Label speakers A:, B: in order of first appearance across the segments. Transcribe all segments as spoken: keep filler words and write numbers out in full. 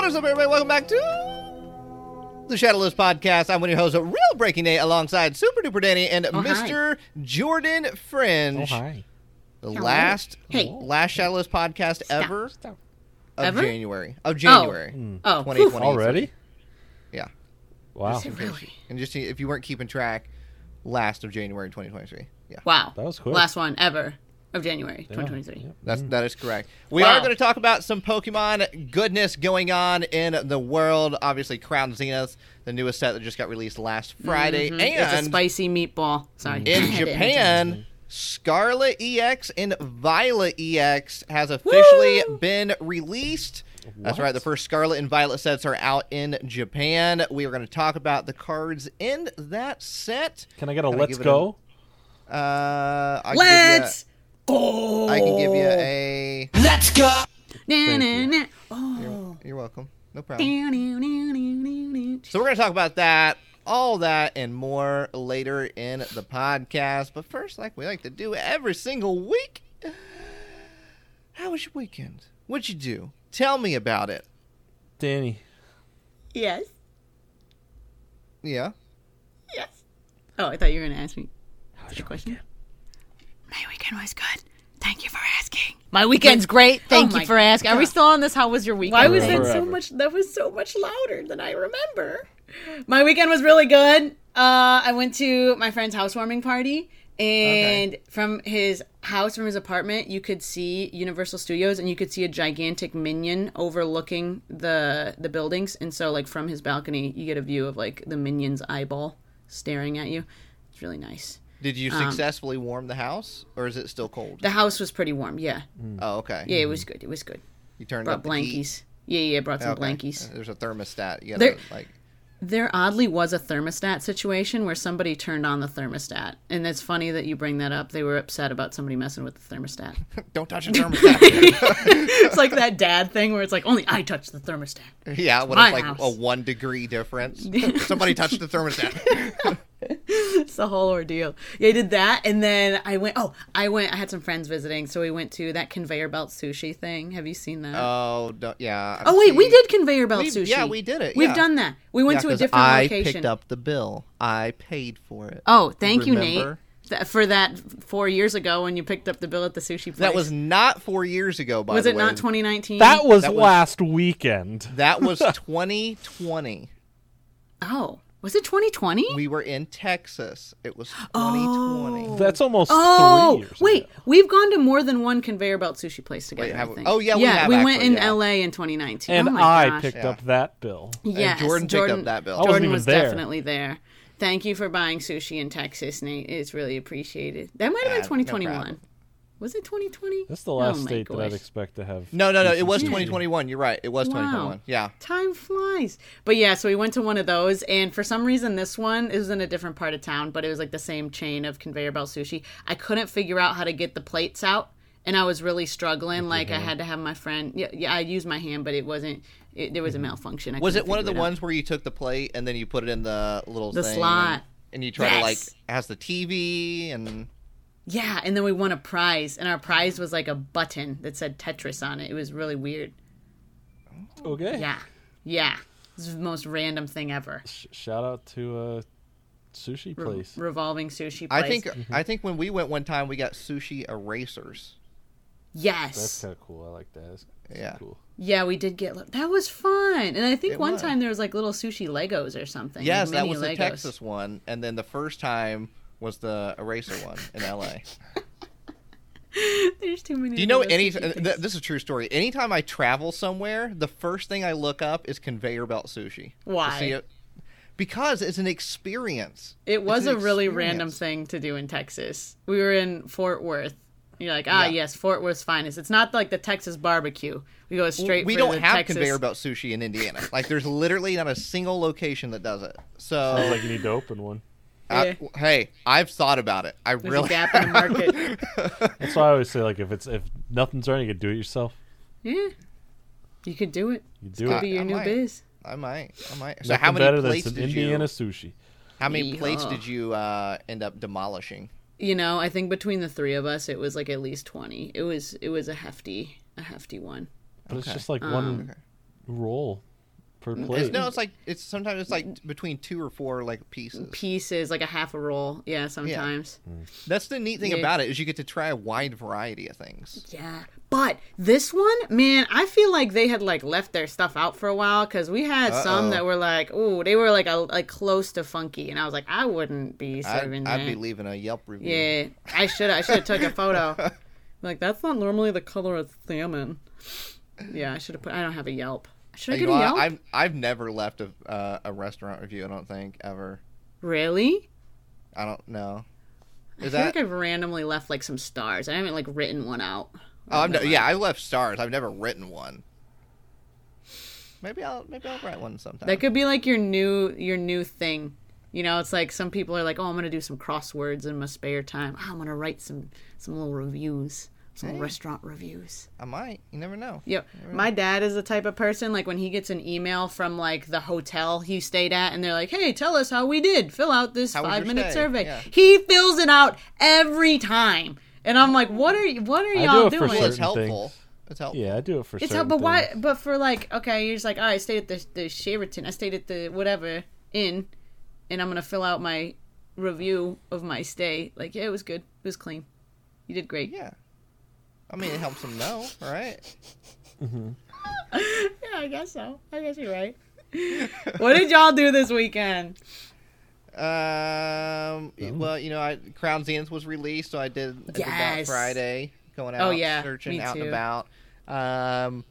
A: What is up, everybody? Welcome back to the Shadowless Podcast. I'm one of your hosts, Real Breaking Nate, alongside Super Duper Danny and
B: oh,
A: Mister
B: Hi.
A: Jordan Fringe.
C: Oh, hi.
A: The
B: Hello.
A: last,
B: Hey.
A: last Shadowless Podcast
B: Stop.
A: ever
C: Stop.
A: of
B: Ever?
A: January. Of January.
C: Mm.
B: Oh,
A: twenty
B: whew.
A: twenty.
C: Already?
A: Yeah.
C: Wow.
B: Is it really?
A: And just if you weren't keeping track, last of January twenty twenty-three. Yeah.
B: Wow.
C: That was quick.
B: Last one ever of January
C: Yeah.
B: twenty twenty-three.
C: Yeah.
A: That's that is correct. We
B: Wow.
A: are going to talk about some Pokemon goodness going on in the world. Obviously, Crown Zenith, the newest set that just got released last Friday,
B: Mhm. It's a
A: and
B: spicy meatball. Sorry.
A: in Japan, Scarlet E X and Violet E X has officially
B: Woo! been
A: released. That's
C: What?
A: right. The first Scarlet and Violet sets are out in Japan. We are going to talk about the cards in that set.
C: Can I get a
A: Can I
C: let's
A: give it
C: go?
A: Uh, I
B: Let's
A: Can
B: go.
A: give you, I can give you a.
B: Let's go. Na,
C: Thank
B: na,
C: you.
B: na. Oh.
A: You're welcome. No problem.
B: Down, down, down, down, down, down.
A: So we're going to talk about that, all that, and more later in the podcast. But first, like we like to do every single week, how was your weekend? What'd you do? Tell me about it.
C: Danny.
B: Yes.
A: Yeah.
B: Yes. Oh, I thought you were going to ask me. How was your question? My weekend was good. Thank you for asking.
D: My weekend's great. Thank
B: Oh
D: you
B: my
D: for asking. Are we
B: God.
D: still on this? How was your weekend?
B: Why was
C: Forever.
B: that so much? That was so much louder than I remember. My weekend was really good. Uh, I went to my friend's housewarming party, and
A: Okay.
B: from his house, from his apartment, you could see Universal Studios, and you could see a gigantic minion overlooking the the buildings. And so, like from his balcony, you get a view of like the minion's eyeball staring at you. It's really nice.
A: Did you
B: Um,
A: successfully warm the house, or is it still cold?
B: The house was pretty warm. Yeah,
A: Oh, okay.
B: yeah, it was good. It was good.
A: You turned
B: Brought
A: up the heat.
B: blankies. Yeah, yeah, brought some
A: Okay.
B: blankies.
A: There's a thermostat. You
B: There-
A: gotta, like,
B: There oddly was a thermostat situation where somebody turned on the thermostat. And it's funny that you bring that up. They were upset about somebody messing with the thermostat.
A: don't touch the thermostat.
B: It's like that dad thing where it's like, only I touch the thermostat.
A: Yeah, when
B: my
A: it's like
B: house.
A: a one degree difference. Somebody touched the thermostat.
B: It's the whole ordeal. Yeah, I did that. And then I went, oh, I went, I had some friends visiting. So we went to that conveyor belt sushi thing. Have you seen that?
A: Oh, don't, yeah.
B: oh, wait, we
A: See,
B: did conveyor belt
A: we-
B: sushi.
A: yeah, we did it,
B: We've
A: yeah.
B: done that. We went
A: yeah,
B: to a
A: 'cause
B: different
A: I
B: location.
A: picked up the bill. I paid for it.
B: Oh, thank you,
A: Remember?
B: Nate. Th- For that four years ago when you picked up the bill at the sushi place.
A: That was not four years ago, by
B: Was
A: the
B: it
A: way.
B: not twenty nineteen?
C: That was
A: That was-
C: last weekend.
A: That was twenty twenty.
B: Oh, was it twenty twenty?
A: We were in Texas. It was twenty twenty.
C: That's almost
B: Oh,
C: three years
B: wait.
C: ago.
B: We've gone to more than one conveyor belt sushi place together.
A: Wait, have
B: I
A: we-
B: think.
A: oh, yeah, we
B: yeah.
A: have
B: we went
A: actually,
B: in
A: yeah.
B: L A in twenty nineteen.
C: And
B: oh my
C: I
B: gosh.
C: picked
A: Yeah.
C: up that bill.
B: Yes,
A: Jordan picked up that bill. I
C: wasn't
B: Jordan
C: even
B: was
C: there.
B: definitely there. Thank you for buying sushi in Texas, Nate. It's really appreciated. That might have
A: Ah,
B: been
A: no
B: twenty twenty-one.
A: problem.
B: was it twenty twenty?
C: That's the last
B: oh my
C: state that I'd
B: gosh.
C: expect to have.
A: No, no, no. It was
C: decent
A: twenty
C: sushi.
A: twenty-one. You're right. It was
B: Wow.
A: twenty twenty-one. Yeah.
B: Time flies. But yeah, so we went to one of those, and for some reason, this one it was in a different part of town, but it was like the same chain of conveyor belt sushi. I couldn't figure out how to get the plates out, and I was really struggling. Like I had to have my friend. Yeah, yeah, I used my hand, but it wasn't. It, there was a malfunction. I
A: Was
B: couldn't
A: it one of the
B: figure it out.
A: ones where you took the plate and then you put it in the little
B: The
A: thing
B: slot.
A: And, and you try to, like,
B: Yes.
A: it has the T V and...
B: Yeah, and then we won a prize, and our prize was like a button that said Tetris on it. It was really weird.
C: Okay.
B: Yeah, yeah. This is the most random thing ever.
C: Sh- shout out to a sushi
B: Re-
C: place.
B: revolving sushi place.
A: I think I think when we went one time, we got sushi erasers.
B: Yes.
C: That's kind of cool. I like that. That's, that's
A: Yeah.
C: cool.
B: Yeah, we did get that was fun, and I think
A: It
B: one
A: was.
B: time there was like little sushi Legos or something.
A: Yes,
B: like
A: that
B: mini
A: was the
B: Legos.
A: Texas one. And then the first time was the eraser one in L A.
B: There's too many.
A: Do you know
B: little
A: any...
B: sushi
A: th-
B: things.
A: this is a true story. Anytime I travel somewhere, the first thing I look up is conveyor belt sushi. to
B: Why?
A: see it. Because it's an experience.
B: It was
A: It's
B: a
A: an
B: really
A: experience.
B: random thing to do in Texas. We were in Fort Worth. You're like, ah,
A: Yeah.
B: yes, Fort Worth's finest. It's not like the Texas barbecue. We go straight.
A: We
B: for
A: don't
B: the
A: have
B: Texas...
A: conveyor belt sushi in Indiana. Like, there's literally not a single location that does it. So,
C: Sounds like you need to open one.
A: I-
B: Yeah.
A: hey, I've thought about it. I
B: There's
A: really
B: a gap in the market.
C: That's why I always say, like, if it's if nothing's wrong, you can do it yourself.
B: Yeah, you could do it.
C: You do
B: Could
C: it.
B: be your
A: I
B: new
A: might.
B: biz.
A: I might. I might. So,
C: Nothing
A: how many
C: better than
A: plates
C: some
A: did
C: Indiana
A: you?
C: sushi.
A: How many plates
B: Yeehaw.
A: did you uh, end up demolishing?
B: You know, I think between the three of us, it was like at least twenty. It was it was a hefty a hefty one.
C: But it's
A: Okay.
C: just like
B: Um,
C: one roll. per
A: It's,
C: plate.
A: no, it's like it's sometimes it's like between two or four like pieces.
B: Pieces, like a half a roll. Yeah, sometimes.
A: That's the neat thing
B: Yeah.
A: about it is you get to try a wide variety of things.
B: Yeah. But this one, man, I feel like they had like left their stuff out for a while because we had
A: Uh-oh.
B: some that were like, oh, they were like a, like close to funky, and I was like, I wouldn't be
A: I'd,
B: serving
A: I'd
B: that.
A: be leaving a Yelp review.
B: Yeah, I should I should have took a photo. Like that's not normally the color of salmon. Yeah, I should have put. I don't have a Yelp. Should I
A: You
B: get
A: know,
B: a
A: I-
B: Yelp?
A: I've I've never left a uh, a restaurant review. I don't think ever.
B: Really?
A: I don't know.
B: I
A: Is
B: feel
A: that?
B: like I've randomly left like some stars. I haven't like written one out.
A: Oh, I'm no, yeah. I left stars. I've never written one. Maybe I'll maybe I'll write one sometime.
B: That could be like your new your new thing. You know, it's like some people are like, "Oh, I'm gonna do some crosswords in my spare time. Oh, I'm gonna write some some little reviews, some
A: Hey.
B: restaurant reviews."
A: I might. You never know.
B: Yep. My dad is the type of person like when he gets an email from like the hotel he stayed at, and they're like, "Hey, tell us how we did. Fill out this
A: How was
B: five
A: your
B: minute
A: stay?"
B: survey."
A: Yeah.
B: He fills it out every time, and I'm like, "What are you? What are
C: I do
B: y'all
C: it for
B: doing?"
A: Well, it's
C: certain
A: helpful.
C: things.
A: It's helpful.
C: Yeah, I do it for
B: It's
C: certain
B: how, but why?
C: things.
B: But for like, okay, you're just like, all right, I stayed at the the Sheraton. I stayed at the whatever inn, and I'm gonna fill out my review of my stay. Like, yeah, it was good. It was clean. You did great.
A: Yeah. I mean, it helps them know, right?
B: Yeah, I guess so. I guess you're right. What did y'all do this weekend?
A: Um. Well, you know, I Crown Zenith was released, so I did, I did that
B: Yes.
A: Friday, going out,
B: Oh, yeah,
A: searching
B: me
A: out
B: too.
A: and about. Um,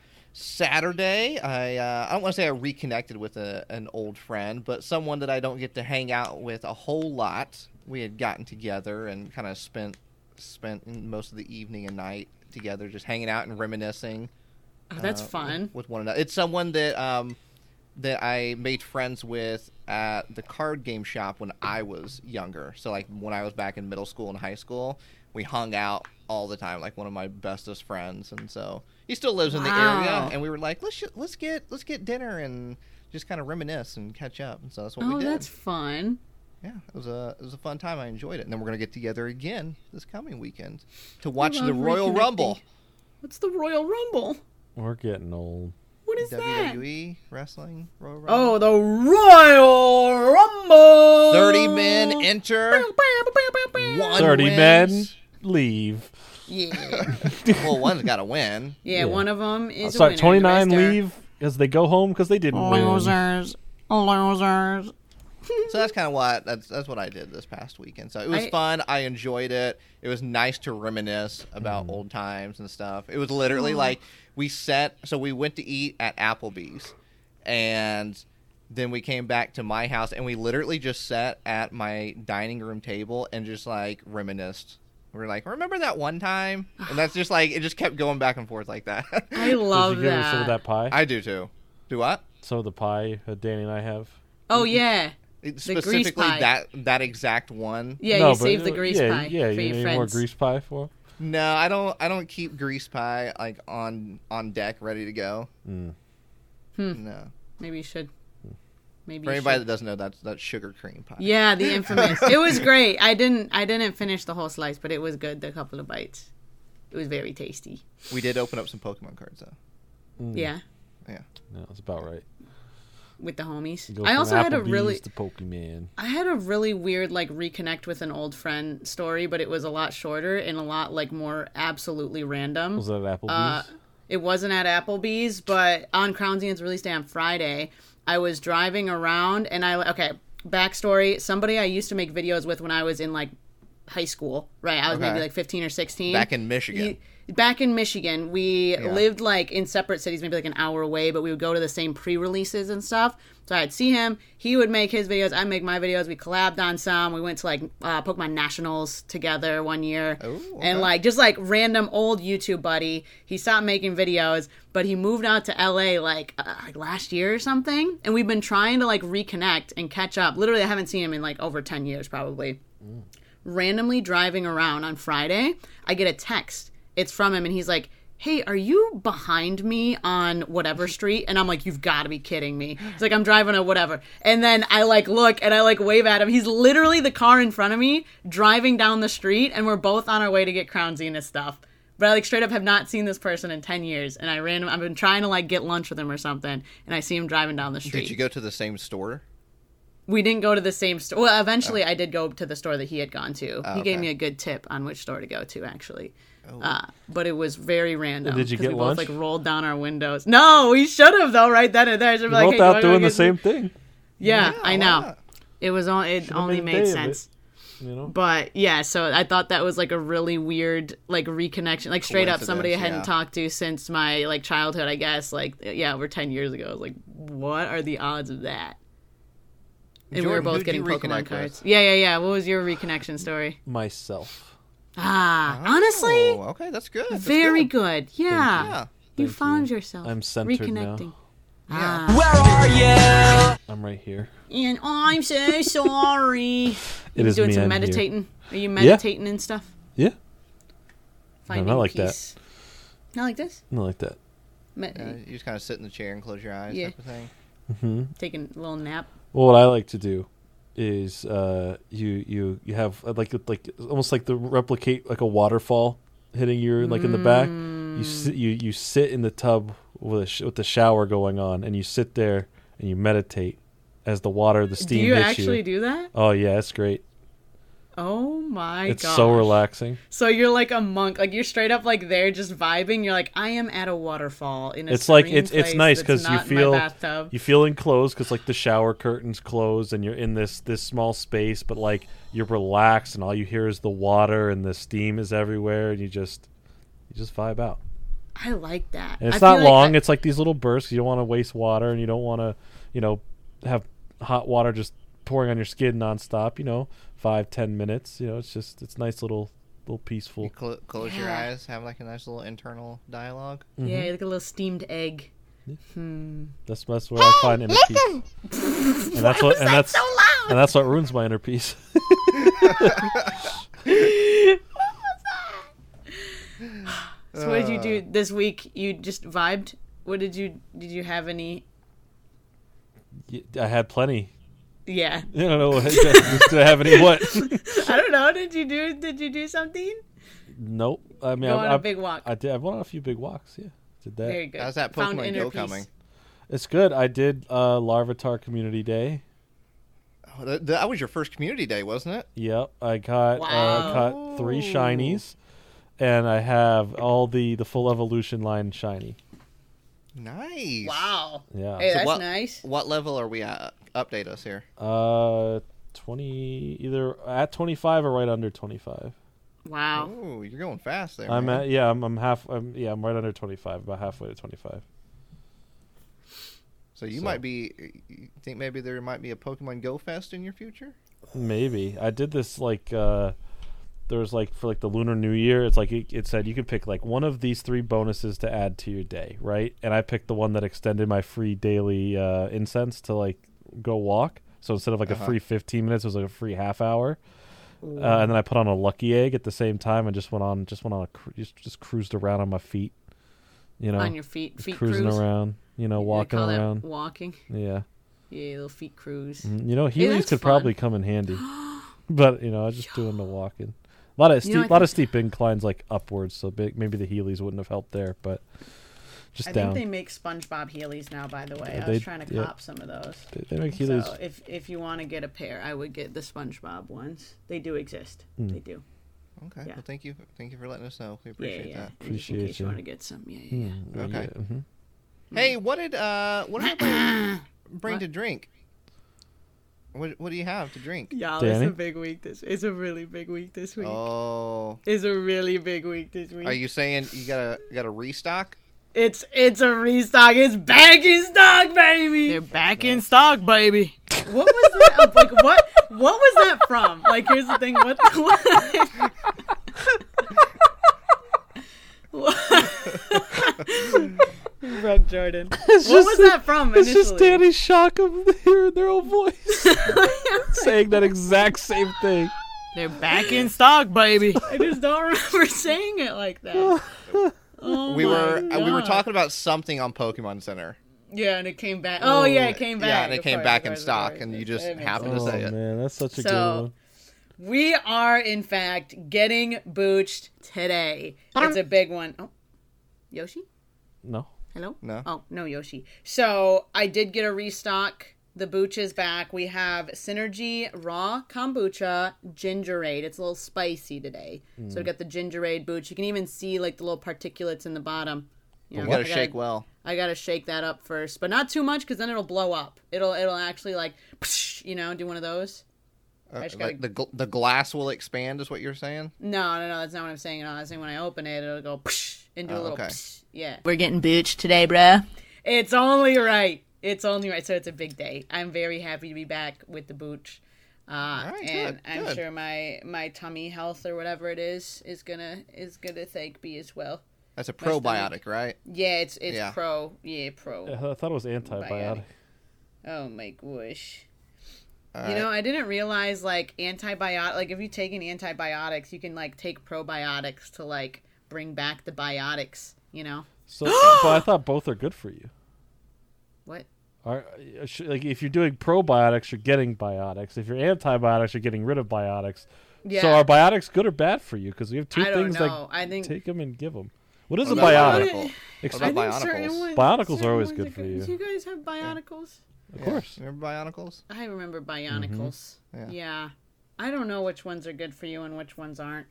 A: Saturday, I uh, I don't want to say I reconnected with a, an old friend, but someone that I don't get to hang out with a whole lot. We had gotten together and kind of spent spent most of the evening and night together, just hanging out and reminiscing.
B: Oh, that's
A: uh,
B: fun.
A: with, with one another. It's someone that um that I made friends with at the card game shop when I was younger. So like when I was back in middle school and high school, we hung out all the time. Like one of my bestest friends, and so he still lives in the
B: Wow.
A: area. And we were like, let's ju- let's get let's get dinner and just kind of reminisce and catch up. And so that's what
B: Oh,
A: we did.
B: that's fun.
A: Yeah, it was a it was a fun time. I enjoyed it. And then we're gonna get together again this coming weekend to watch the
B: love
A: Royal
B: reconnecting.
A: Rumble.
B: What's the Royal Rumble?
C: We're getting old.
B: What is
A: W
B: that?
A: W E wrestling Royal Rumble.
B: Oh, the Royal Rumble.
A: thirty men enter. One
C: Thirty men
A: wins.
C: leave.
B: Yeah.
A: Well, one's got to win.
B: Yeah,
C: Yeah.
B: one of them is.
C: Oh,
B: a
C: sorry,
B: winner, the
C: twenty-nine
B: rest are
C: leave because they go home because they didn't win.
B: Losers. Losers.
A: So that's kind of what that's that's what I did this past weekend. So it was
B: I-
A: fun. I enjoyed it. It was nice to reminisce about
C: Mm-hmm.
A: old times and stuff. It was literally like we sat. So we went to eat at Applebee's, and then we came back to my house, and we literally just sat at my dining room table and just like reminisced. We were like, remember that one time? And that's just like it just kept going back and forth like that.
B: I love
C: Did you give her some of
B: that.
C: that pie?
A: I do too. Do what?
C: Some of the pie that Danny and I have.
B: Oh yeah,
A: It-
B: The grease
A: Specifically
B: pie.
A: that that exact one.
B: yeah.
C: No,
B: you
C: but,
B: save the
C: uh,
B: grease
C: yeah,
B: pie
C: Yeah,
B: for
C: you
B: your
C: need
B: friends.
C: more grease pie for?
A: No, I don't. I don't keep grease pie like on on deck, ready to go.
C: Mm.
B: Hmm.
A: No.
B: Maybe you should. Maybe
A: For
B: you
A: anybody
B: should.
A: that doesn't know, that's that's sugar cream pie.
B: Yeah, the infamous. It was great. I didn't. I didn't finish the whole slice, but it was good. The couple of bites. It was very tasty.
A: We did open up some Pokemon cards though.
C: Mm.
B: Yeah,
C: No, that's about right.
B: with the homies.
C: Go
B: I
C: from
B: also had a
C: Applebee's
B: really.
C: to Pokemon.
B: I had a really weird like reconnect with an old friend story, but it was a lot shorter and a lot like more absolutely random.
C: Was that at Applebee's?
B: Uh, it wasn't at Applebee's, but on Crown Zenith's release day on Friday, I was driving around and I okay, backstory, somebody I used to make videos with when I was in like high school, right? I was
A: Okay.
B: maybe like fifteen or sixteen.
A: Back in Michigan.
B: He- back in Michigan, we
A: Yeah.
B: lived like in separate cities, maybe like an hour away, but we would go to the same pre-releases and stuff. So I'd see him. He would make his videos. I'd make my videos. We collabed on some. We went to like uh, Pokemon Nationals together one year.
A: Oh, okay.
B: And like just like random old YouTube buddy. He stopped making videos, but he moved out to L A like, uh, like last year or something. And we've been trying to like reconnect and catch up. Literally, I haven't seen him in like over ten years probably.
A: Mm.
B: Randomly driving around on Friday, I get a text. It's from him, and he's like, hey, are you behind me on whatever street? And I'm like, you've got to be kidding me. It's like, I'm driving a whatever. And then I like look and I like wave at him. He's literally the car in front of me driving down the street, and we're both on our way to get Crown Zenith stuff. But I like straight up have not seen this person in ten years, and I ran. I've been trying to like get lunch with him or something, and I see him driving down the street.
A: Did you go to the same store?
B: We didn't go to the same store. Well, eventually I did go to the store that he had gone to.
A: Oh,
B: he gave
A: okay.
B: me a good tip on which store to go to, actually.
A: Oh.
B: Uh, but it was very random.
C: Did you
B: 'cause
C: get
B: we
C: lunch?
B: both like rolled down our windows. No, we should have though, right then and there. Should be
C: We're
B: like,
C: both
B: hey, do I
C: out
B: go
C: doing the
B: get some-
C: same thing.
B: Yeah,
A: Yeah,
B: I
A: why
B: know.
A: not?
B: It was on. It
C: Should've
B: only
C: made a
B: made
C: day of
B: sense.
C: You know.
B: But yeah, so I thought that was like a really weird like reconnection, like straight up somebody I
A: Coincidence,
B: hadn't
A: yeah.
B: talked to since my like childhood, I guess. Like yeah, over ten years ago. I was like, what are the odds of that? And we were
A: Jordan,
B: both
A: who'd
B: getting
A: you
B: Pokemon
A: reconnect
B: cards.
A: with?
B: Yeah, yeah, yeah. What was your reconnection story?
C: Myself.
B: Ah, honestly,
A: Oh, okay, that's good. That's
B: very
A: good.
B: good. Yeah,
A: Yeah.
B: you
C: Thank
B: found
C: you.
B: yourself.
C: I'm centered now.
B: reconnecting.
A: Yeah.
B: Ah.
C: I'm right here.
B: And I'm so sorry.
C: It
B: you
C: is
B: doing
C: me,
B: some
C: I'm here.
B: meditating? Are you meditating and stuff?
C: Yeah.
B: Finding
C: not like that.
B: peace. Not like this.
C: Not like that.
B: Me-
A: Yeah, you just kind of sit in the chair and close your eyes,
B: Yeah.
A: type of thing.
C: hmm
B: Taking a little nap.
C: Well, what I like to do is uh, you you you have uh, like like almost like the replicate like a waterfall hitting you like in the back. You sit you you sit in the tub with a sh- with the shower going on, and you sit there and you meditate as the water, the
B: Do
C: steam
B: you
C: hits
B: actually
C: you.
B: do that?
C: Oh yeah, it's great.
B: Oh my god.
C: It's so relaxing.
B: So you're like a monk. Like you're straight up like there just vibing. You're like, I am at a waterfall in a
C: It's like
B: serene
C: it's it's
B: place
C: nice
B: that's
C: because you
B: not in my
C: feel
B: bathtub.
C: you feel enclosed because like the shower curtains closed and you're in this this small space, but like you're relaxed and all you hear is the water and the steam is everywhere and you just you just vibe out.
B: I like that.
C: And it's
B: I
C: not
B: feel like
C: long.
B: I-
C: It's like these little bursts. You don't want to waste water and you don't want to, you know, have hot water just pouring on your skin nonstop. You know, five ten minutes. You know, it's just it's nice little little peaceful.
A: You cl- close your
B: Yeah.
A: eyes, have like a nice little internal dialogue.
B: Yeah, like a little steamed egg.
C: That's that's where I find inner peace. And that's what and that's and that's what ruins my inner peace.
B: So what did you
C: Uh.
B: do this week? You just vibed? What did you did you have any
C: Y- I had plenty.
B: Yeah.
C: I don't know. Did I have any what?
B: I don't know. Did you do did you do something?
C: Nope. I mean,
B: Go
C: I,
B: on a
C: I,
B: big walk.
C: I did. I went on a few big walks. Yeah, did that.
B: Very good.
A: How's that
B: Found
A: Pokemon
B: inner
A: Go
B: peace.
A: coming?
C: It's good. I did uh, Larvitar Community Day.
A: Oh, that, that was your first community day, wasn't it?
C: Yep, I got
B: Wow.
C: uh, caught three shinies, and I have all the the full evolution line shiny.
A: Nice.
B: Wow.
C: Yeah.
B: Hey,
A: So
B: that's
A: what,
B: nice.
A: What level are we at? Update us here.
C: Uh, twenty either at twenty five or right under twenty five.
B: Wow.
A: Oh, you're going fast there.
C: I'm
A: man.
C: at yeah. I'm I'm half. I'm yeah. I'm right under twenty five. About halfway to twenty five.
A: So you
C: So-
A: might be. You think maybe there might be a Pokemon Go Fest in your future?
C: Maybe I did this like uh, there was like for like the Lunar New Year. It's like it, it said you could pick like one of these three bonuses to add to your day, right? And I picked the one that extended my free daily uh, incense to like go walk. So instead of like
A: Uh-huh.
C: a free fifteen minutes, it was like a free half hour. Uh, and then I put on a lucky egg at the same time and just went on just went on a cru- just, just cruised around on my feet. You know,
B: On your feet,
C: just
B: feet
C: cruising
B: cruise.
C: around. You know,
B: They
C: walking
B: call that
C: around.
B: walking.
C: Yeah.
B: Yeah, little feet cruise.
C: Mm, You know,
B: Hey,
C: Heelys
B: that's
C: could
B: fun.
C: probably come in handy, but you know, I was just doing the walking. A lot of
B: You
C: steep,
B: know, I
C: lot of
B: think-
C: steep inclines like upwards, so big, maybe the Heelys wouldn't have helped there, but just
B: I
C: down.
B: think they make SpongeBob Heelys now, by the way.
C: Yeah,
B: I was
C: they-
B: trying to
C: yeah.
B: cop some of those.
C: They, they make Heelys.
B: So if if you want to get a pair, I would get the SpongeBob ones. They do exist.
C: Mm.
B: They do.
A: Okay.
B: Yeah.
A: Well, thank you. Thank you for letting us know. We
B: Yeah,
A: appreciate
B: yeah.
A: that.
B: Just in
C: Appreciate
B: case you
C: you.
B: want to get some. Yeah, yeah, yeah.
C: Mm,
A: Okay.
C: yeah, mhm.
A: Hey, what did uh, what did everybody bring
B: What?
A: to drink? What What do you have to drink?
B: Y'all,
C: Danny?
B: it's a big week this. It's a really big week this week.
A: Oh,
B: It's a really big week this week.
A: are you saying you gotta you gotta restock?
B: It's it's a restock. It's back in stock, baby.
D: They're back in stock, baby.
B: What was that? uh, like what? What was that from? Like, here's the thing. What? What? Broke Jordan. What
C: just
B: was that from
C: It's
B: initially?
C: just Danny's shock of hearing their own voice saying that exact same thing.
D: They're back in stock, baby.
B: I just don't remember saying it like that. Oh
A: we
B: my
A: were uh, we were
B: God.
A: talking about something on Pokemon Center.
B: Yeah, and it came back. Oh yeah, it came back.
A: Yeah, and it
B: Of
A: came
B: course,
A: back
B: of
A: in
B: course, of
A: stock,
B: course.
A: and you
B: It
A: just
B: makes
A: happened
B: sense.
A: to
C: Oh
A: say it.
C: man, that's such a
B: So-
C: good one.
B: We are, in fact, getting booched today. It's a big one. Oh, Yoshi?
C: No.
B: Hello?
A: No.
B: Oh, no, Yoshi. So, I did get a restock. The booch is back. We have Synergy Raw Kombucha Gingerade. It's a little spicy today. Mm. So, we got the Gingerade booch. You can even see, like, the little particulates in the bottom.
A: You, know, you gotta, gotta shake well.
B: I gotta shake that up first. But not too much, because then it'll blow up. It'll, it'll actually, like, you know, do one of those.
A: Uh, gotta... like the the glass will expand, is what you're saying?
B: No, no, no, that's not what I'm saying at all. I'm saying when I open it, it'll go and do
A: oh,
B: a little.
A: Okay.
B: Yeah,
D: we're getting booched today, bruh.
B: It's only right. It's only right. So it's a big day. I'm very happy to be back with the booch, uh,
A: right,
B: and
A: good,
B: I'm
A: good.
B: sure my my tummy health or whatever it is is gonna is gonna thank me as well.
A: That's a probiotic, right?
B: Yeah, it's it's
A: yeah.
B: pro. Yeah, pro.
C: Yeah, I thought it was antibiotic.
B: Biotic. Oh my gosh.
A: All
B: you
A: right.
B: know, I didn't realize, like, antibiotic, like, if you're taking antibiotics, you can, like, take probiotics to, like, bring back the biotics, you know?
C: So, but I thought both are good for you.
B: What?
C: Are, like, if you're doing probiotics, you're getting biotics. If you're antibiotics, you're getting rid of biotics.
B: Yeah.
C: So are biotics good or bad for you? Because we have two
B: I don't
C: things
B: know.
C: like
B: I think...
C: take them and give them. What is
A: What
C: a
A: about
C: biotic?
A: Bionicle?
C: Ex-
A: What about
B: I think certain
A: Bionicles?
B: ones-
C: Bionicles
B: certain
C: are always
B: ones
C: good for you.
B: Do you guys have bionicles?
C: Of
A: Yeah.
C: course.
A: Remember Bionicles?
B: I remember bionicles.
A: Yeah.
B: yeah. I don't know which ones are good for you and which ones aren't.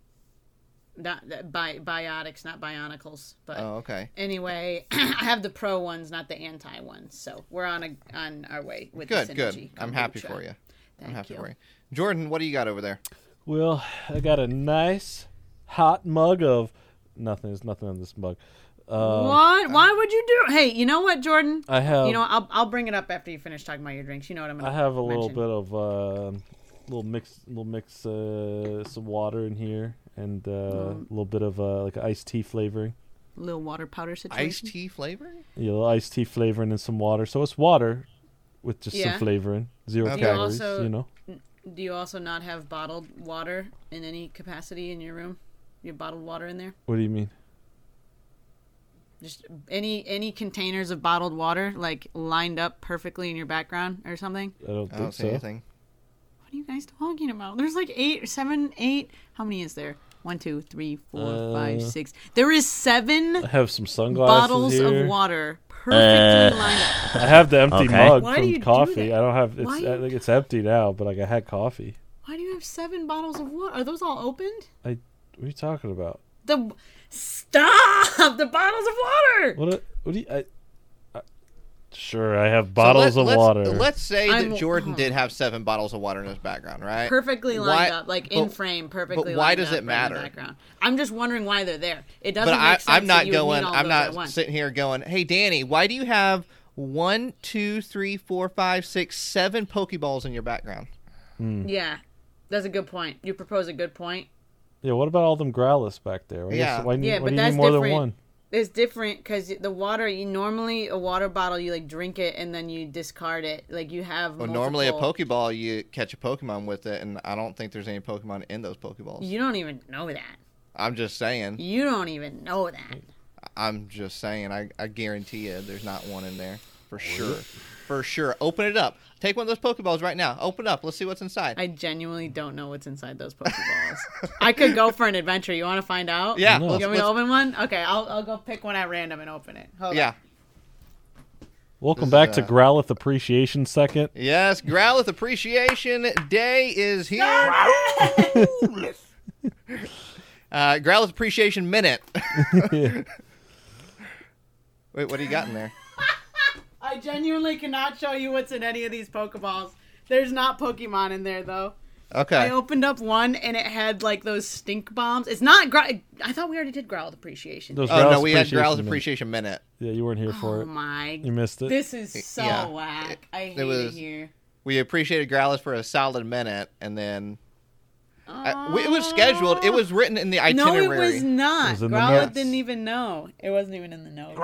B: Not that, bi- biotics, not bionicles. But
A: Oh, okay.
B: anyway, I have the pro ones, not the anti ones. So we're on a, on our way with
A: Good,
B: the
A: good.
B: Synergy
A: I'm happy
B: kombucha.
A: for you.
B: Thank
A: I'm happy
B: you.
A: for you. Jordan, what do you got over there?
C: Well, I got a nice hot mug of nothing. There's nothing in this mug. Uh,
B: What? Why would you do? Hey, you know what, Jordan?
C: I have.
B: You know, I'll I'll bring it up after you finish talking about your drinks. You know what I'm gonna.
C: I have a little
B: mention.
C: bit of uh, little mix, little mix, uh, some water in here, and uh, a little bit of uh, like iced tea flavoring.
B: little water powder situation.
A: Iced tea flavoring?
C: Yeah, a little iced tea flavoring and some water. So it's water with just
B: Yeah.
C: some flavoring, zero
A: Okay.
C: calories.
B: You also-
C: you know.
B: Do you also not have bottled water in any capacity in your room? You have bottled water in there?
C: What do you mean?
B: Just any any containers of bottled water like lined up perfectly in your background or something?
C: I don't
A: I
C: think
A: don't see
C: so.
A: anything.
B: What are you guys talking about? There's like eight, seven, eight. How many is there? One, two, three, four,
C: Uh,
B: five, six. There is seven
C: I have some sunglasses
B: bottles
C: here.
B: of water perfectly lined up.
C: I have the empty
D: Okay.
C: mug
B: Why do
C: from
B: you do
C: coffee.
B: that?
C: I don't have.
B: Why
C: It's.
B: you-
C: I think it's empty now, but like I had coffee.
B: Why do you have seven bottles of water? Are those all opened?
C: What are you talking about?
B: The stop the bottles of water.
C: What? What do you? I, I, sure, I have
A: So
C: bottles
A: let-
C: of
A: let's,
C: water.
A: Let's say
B: I'm-
A: that Jordan
B: uh-huh.
A: did have seven bottles of water in his background, right?
B: Perfectly
A: Why-
B: lined up, like in
A: but-
B: frame, perfectly.
A: but why
B: lined
A: does
B: up
A: it
B: right in the
A: matter?
B: background. I'm just wondering why they're there. It doesn't
A: But
B: make
A: I,
B: sense.
A: I'm
B: that
A: not
B: you would
A: going.
B: need all
A: I'm
B: those at
A: not
B: once.
A: sitting here going, "Hey, Danny, why do you have one, two, three, four, five, six, seven Pokeballs in your background?"
B: Yeah, that's a good point. You propose a good point.
C: yeah. What about all them Growlers back there? Why
A: Yeah.
C: You, why, need-
B: Yeah,
C: why
B: but
C: do you
B: that's
C: need more
B: different.
C: than one?
B: It's different because the water. You normally a water bottle, you like drink it and then you discard it. Like you have.
A: Well,
B: multiple,
A: normally a Pokeball, you catch a Pokemon with it, and I don't think there's any Pokemon in those Pokeballs.
B: You don't even know that.
A: I'm just saying.
B: You don't even know that.
A: I'm just saying. I, I guarantee you, there's not one in there for sure. For sure. Open it up. Take one of those Pokeballs right now. Open it up. Let's see what's inside.
B: I genuinely don't know what's inside those Pokeballs. I could go for an adventure. You want to find out?
A: Yeah.
C: No.
A: Let's,
B: You want me to
A: let's-
B: open one? Okay, I'll I'll go pick one at random and open it. Hold
A: yeah.
B: on.
C: Welcome
A: This
C: back
A: is,
C: to
A: uh,
C: Growlithe Appreciation Second.
A: Yes, Growlithe Appreciation Day is here. uh, Growlithe Appreciation Minute. Wait, what do you got in there?
B: I genuinely cannot show you what's in any of these Pokeballs. There's not Pokemon in there though.
A: Okay.
B: I opened up one and it had like those stink bombs. It's not. Grow- I thought we already did Growlithe Appreciation.
C: Those
A: Oh, no,
C: Growlithe
A: we had
C: Appreciation
A: Growlithe
C: Minute.
A: Appreciation Minute.
C: Yeah, you weren't here for
B: Oh
C: it.
B: my!
C: You missed it.
B: This is so
A: Yeah.
B: whack. I hate
A: It was-
B: it here.
A: We appreciated Growlithe for a solid minute, and then uh, we- it was scheduled. It was written in the
B: No,
A: itinerary.
B: it was not.
C: It was in the
B: Growlithe
C: notes.
B: didn't even know. It wasn't even in the notes.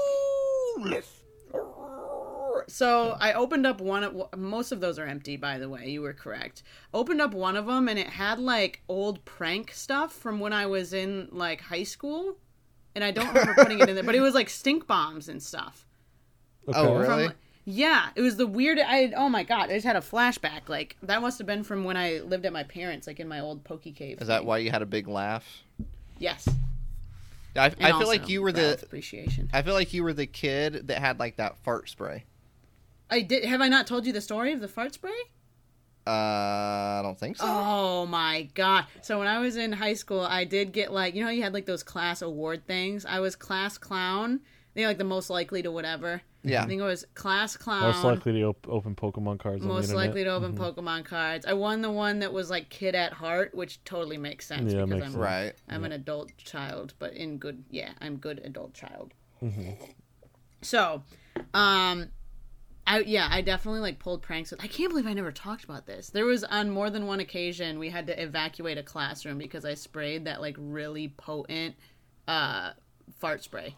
B: So I opened up one. Of, most of those are empty, by the way. You were correct. Opened up one of them, and it had like old prank stuff from when I was in like high school, and I don't remember putting it in there. But it was like stink bombs and stuff.
C: Okay.
A: Oh, really?
B: From, Yeah, it was the weird. I oh my god, I just had a flashback. Like that must have been from when I lived at my parents, like in my old pokey cave.
A: Is that why you had a big laugh?
B: Yes.
A: I, I
B: And
A: feel
B: also
A: like you were
B: Ralph
A: the.
B: appreciation.
A: I feel like you were the kid that had like that fart spray.
B: I did. Have I not told you the story of the fart spray?
A: Uh, I don't think so.
B: Oh my god! So when I was in high school, I did get like you know how you had like those class award things. I was class clown. You know, like the most likely to whatever.
A: Yeah.
B: I think it was class clown.
C: Most likely to op- open Pokemon cards. on the
B: Most
C: internet.
B: likely to open
C: Mhm.
B: Pokemon cards. I won the one that was like kid at heart, which totally makes sense
C: Yeah,
B: because
C: makes
B: I'm
C: sense.
A: Right.
B: I'm an adult child, but in good yeah, I'm good adult child.
C: Mm-hmm.
B: So, um I yeah, I definitely like pulled pranks with I can't believe I never talked about this. There was on more than one occasion we had to evacuate a classroom because I sprayed that like really potent uh fart spray.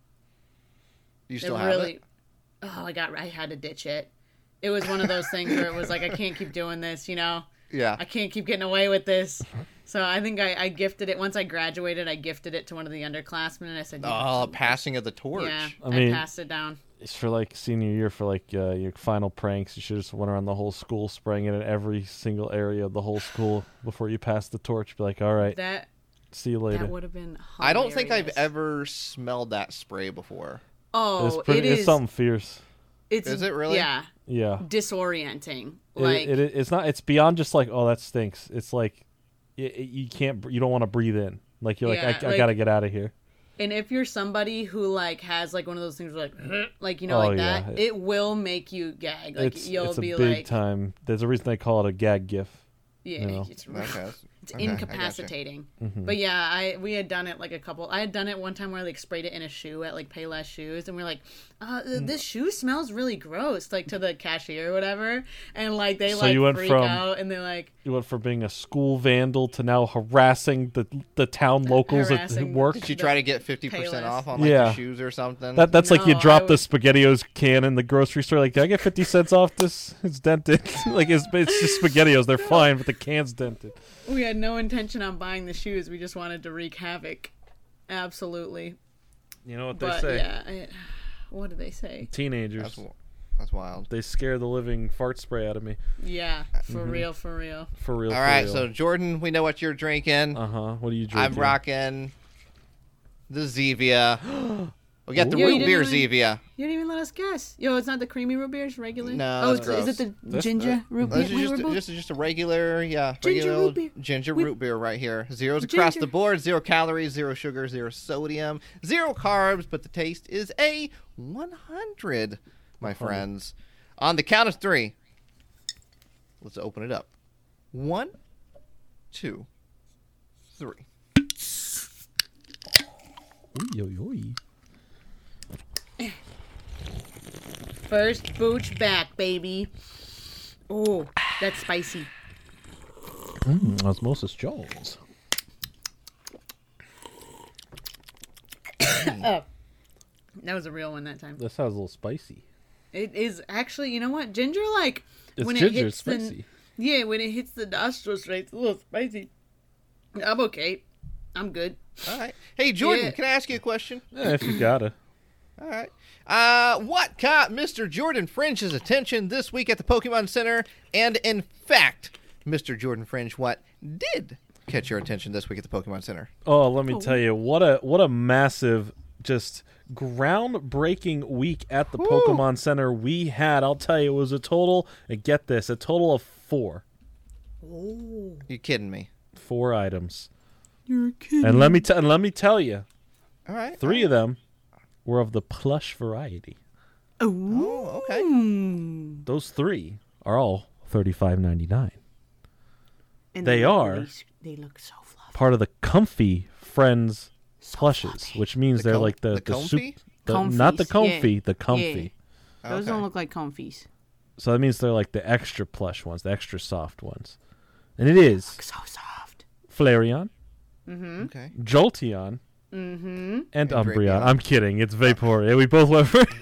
A: You
B: It
A: still have
B: really
A: it?
B: Oh, I got I had to ditch it. It was one of those things where it was like I can't keep doing this, you know.
A: Yeah.
B: I can't keep getting away with this. So I think I, I gifted it once I graduated. I gifted it to one of the underclassmen, and I said,
A: Oh, passing of the torch.
B: yeah,
C: I
B: I,
C: mean-
B: passed it down."
C: It's for like senior year for like uh, your final pranks. You should just went around the whole school, spraying it in every single area of the whole school before you pass the torch. Be like, all right,
B: That
C: see you later.
B: that would have been. Hilarious.
A: I don't think I've ever smelled that spray before.
B: Oh,
C: it's pretty.
B: it is.
C: It's something fierce.
B: It's
A: Is it really?
B: Yeah,
C: Yeah.
B: disorienting.
C: It-
B: Like
C: it, it, it's not. It's beyond just like, oh, that stinks. It's like it, it- you can't. You don't want to breathe in. Like you're
B: Yeah,
C: like, I, I
B: like-
C: gotta get out of here.
B: And if you're somebody who like has like one of those things where like like you know
C: Oh,
B: like
C: yeah.
B: that, it will make you gag. Like
C: it's
B: you'll
C: it's a
B: be
C: big
B: like,
C: time. There's a reason they call it a gag gif.
B: yeah,
C: you know.
B: it's,
A: Okay.
B: it's
A: Okay, I gotcha.
B: incapacitating.
C: Mhm.
B: But yeah, I we had done it like a couple. I had done it one time where I like sprayed it in a shoe at like Payless Shoes, and we are like, uh,
C: Hmm.
B: this shoe smells really gross, like to the cashier or whatever, and like they
C: So
B: like
C: you went
B: freak
C: from-
B: out, and they're like,
C: You went from being a school vandal to now harassing the the town locals at
B: Harassing-
C: work.
A: Did you try to get fifty percent
B: Payless.
A: off on like
C: Yeah.
A: the shoes or something?
C: That that's like you
B: No,
C: drop
B: I
C: the
B: was-
C: SpaghettiOs can in the grocery store. Like, did I get fifty cents off this? It's dented. like it's it's just SpaghettiOs. They're fine, but the can's dented.
B: we had no intention on buying the shoes. We just wanted to wreak havoc. Absolutely.
C: You know what
B: But yeah, I, what did they say?
C: Teenagers.
A: That's, that's wild.
C: They scare the living fart spray out of me.
B: Yeah, for
C: Mm-hmm.
B: real, for real.
C: For real.
A: All
C: for
A: right,
C: real.
A: so Jordan, we know what you're drinking.
C: Uh huh. What are you drinking?
A: I'm rocking the Zevia. We got the
B: Yeah, you
A: root
B: didn't
A: beer
B: even-
A: Zevia.
B: You didn't even let us guess. Yo, it's not the creamy root beer, it's regular?
A: No,
B: oh,
A: that's
B: it's, is
A: gross.
B: it the
C: That's-
B: ginger root beer?
A: This is
B: we
A: just,
B: were both-
A: just, just a regular, yeah,
B: Ginger
A: regular
B: root
A: old
B: beer.
A: ginger
B: We-
A: root beer right here. Zeros across
B: Ginger.
A: the board, zero calories, zero sugar, zero sodium, zero carbs, but the taste is a one hundred, my friends. On the count of three, let's open it up. One, two, three.
C: Oy, oy, oy.
B: First booch back, baby. Oh, that's spicy.
C: Mm, Osmosis Jones.
B: Oh, that was a real one that time.
C: That sounds a little spicy.
B: It is actually, you know what? Ginger, like,
C: It's
B: when
C: ginger.
B: it
C: It's
B: hits
C: spicy.
B: the. Yeah, when it hits the nostrils, right? It's a little spicy. I'm okay. I'm good.
A: All right. Hey, Jordan,
B: Yeah.
A: can I ask you a question?
C: Yeah, if you gotta.
A: All right. Uh, what caught Mister Jordan Fringe's attention this week at the Pokemon Center? And in fact, Mister Jordan Fringe, what did catch your attention this week at the Pokemon Center?
C: Oh, let me tell you, what a what a massive, just groundbreaking week at the
A: Woo.
C: Pokemon Center we had. I'll tell you, it was a total. And get this, a total of four,
A: You kidding me?
C: four items.
B: You're kidding.
C: And let me t- and let me tell you,
A: All right.
C: three of them were of the plush variety.
A: Oh, okay.
C: Those three are all thirty-five ninety-nine.
B: And
C: They
B: look-
C: are.
B: They look so fluffy.
C: Part of the Comfy Friends
B: So
C: plushes,
B: fluffy.
C: which means
A: The
C: they're
A: com-
C: like the
A: the
C: the,
A: comfy?
C: soup, the not the
B: Comfies,
C: comfy,
B: yeah.
C: the comfy.
B: Those
A: Okay.
B: don't look like comfies.
C: So that means they're like the extra plush ones, the extra soft ones. And it is
B: So soft.
C: Flareon,
A: Okay.
C: Jolteon,
B: Mm-hmm.
C: and
A: And
C: Umbreon.
A: Drapion.
C: I'm kidding. It's Vaporeon. We both went for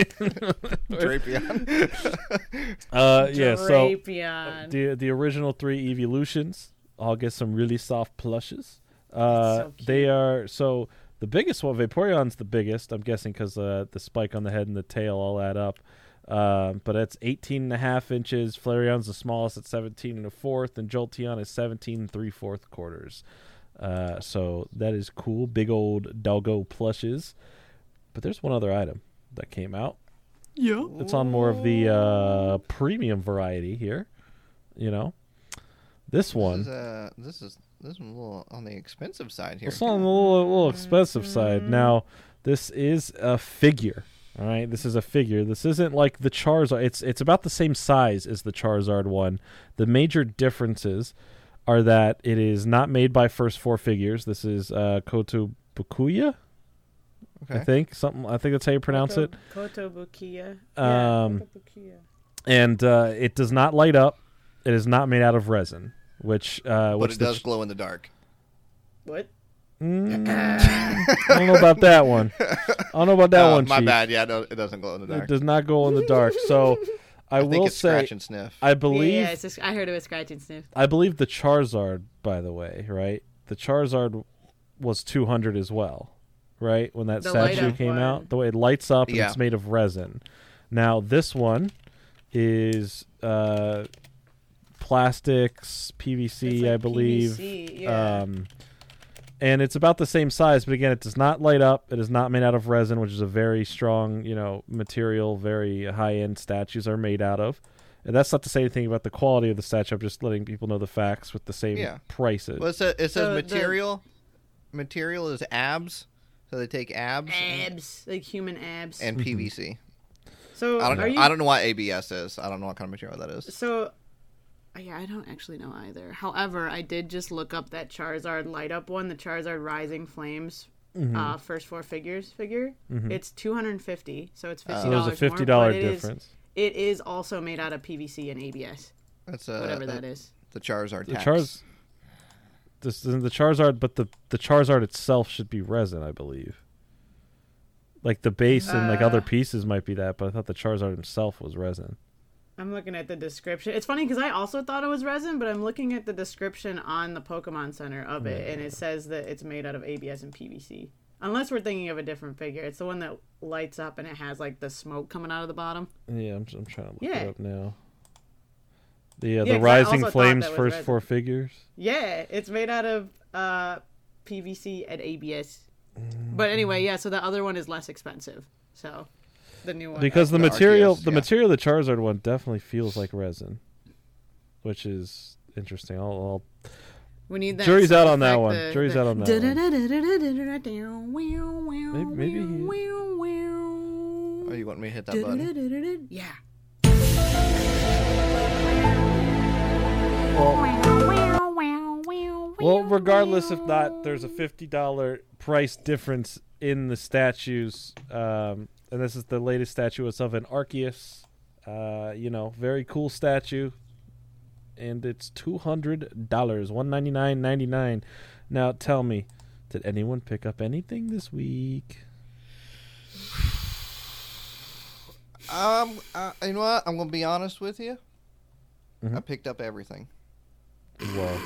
A: Drapion.
C: uh, yeah, so
B: Drapion.
C: the the original three evolutions all get some really soft plushes. Uh,
B: so cute.
C: they are so the biggest one. Vaporeon's the biggest. I'm guessing because uh, the spike on the head and the tail all add up. Uh, but it's eighteen and a half inches. Flareon's the smallest at seventeen and a fourth, and Jolteon is seventeen and three fourth quarters. Uh, so that is cool. Big old doggo plushes. But there's one other item that came out.
B: Yeah.
C: It's on more of the uh, premium variety here. You know, this one.
A: This is, uh, this is this is a little on the expensive side here.
C: It's on the little, little expensive side. Now, this is a figure. All right, this is a figure. This isn't like the Charizard. It's it's about the same size as the Charizard one. The major differences are that it is not made by First Four Figures. This is uh, Kotobukiya,
A: Okay.
C: I think something. I think that's how you pronounce it.
B: Kotobukiya.
C: Um,
B: Kotobukiya.
C: And uh, it does not light up. It is not made out of resin, which uh,
A: But
C: which
A: it
C: the
A: does
C: ch-
A: glow in the dark.
B: What?
C: Mm, I don't know about that one. I don't know about that
A: Oh,
C: one.
A: my
C: Chief.
A: bad. Yeah, no, it doesn't glow in the
C: It
A: dark.
C: does not go in the dark. So I,
A: I think
C: will
A: it's
C: say,
A: scratch and sniff.
C: I believe,
B: Yeah, it's just, I heard it was scratch and sniff.
C: I believe the Charizard. By the way, right? The Charizard was two hundred as well, right? When that
B: The
C: statue
B: light-up
C: came
B: one.
C: out, the way it lights up and
A: Yeah.
C: it's made of resin. Now this one is uh, plastics, P V C,
B: It's like
C: I believe.
B: P V C, yeah.
C: Um, and it's about the same size, but again, it does not light up. It is not made out of resin, which is a very strong, you know, material. Very high-end statues are made out of. And that's not to say anything about the quality of the statue. I'm just letting people know the facts with the same
A: Yeah.
C: prices.
A: Well, it says, it says
B: So the-
A: material. Material is abs, so they take abs and,
B: Abs, like human abs.
A: and P V C.
B: so
A: I don't
B: are
A: know.
B: you?
A: I don't know what A B S is. I don't know what kind of material that is.
B: So, yeah, I don't actually know either. However, I did just look up that Charizard light up one, the Charizard Rising Flames,
C: Mm-hmm.
B: uh, first four figures figure. It's two hundred fifty, so it's fifty
C: so
B: dollars.
C: there's a fifty dollars
B: more, but it is-
C: difference.
B: It is also made out of P V C and A B S,
A: That's uh,
B: whatever
A: the,
B: that is.
A: The Charizard
C: The
A: tax.
C: Charz, this isn't the Charizard, but the the Charizard itself should be resin, I believe. Like the base and like other
B: Uh.
C: pieces might be that, but I thought the Charizard himself was resin.
B: I'm looking at the description. It's funny because I also thought it was resin, but I'm looking at the description on the Pokemon Center of it, and it says that it's made out of A B S and P V C. Unless we're thinking of a different figure. It's the one that lights up and it has like the smoke coming out of the bottom.
C: Yeah, I'm, I'm trying to look
B: Yeah.
C: it up now. The uh,
B: Yeah,
C: the
B: 'cause I
C: Rising
B: also thought
C: Flames
B: that was
C: first
B: resin.
C: four figures.
B: Yeah, it's made out of uh, P V C and A B S. But anyway, yeah. So the other one is less expensive. So the new one.
C: Because the
A: The
C: material,
A: Arceus,
C: the
A: yeah.
C: material, of the Charizard one definitely feels like resin, which is interesting. I'll, I'll
B: we need that.
C: Jury's out
B: sound
C: on that
B: effect,
C: one.
B: the-
C: Jury's
B: the-
C: out on that
B: Maybe,
C: maybe he-
A: Oh, you want me to hit that button?
B: Yeah.
C: Well, regardless if not, there's a fifty dollar price difference in the statues, um, and this is the latest statue. It's of an Arceus. Uh, you know, very cool statue, and it's two hundred dollars, one ninety nine ninety nine. Now, tell me, did anyone pick up anything this week?
A: Um, uh, you know what? I'm gonna be honest with you.
C: Mhm.
A: I picked up everything.
C: Well,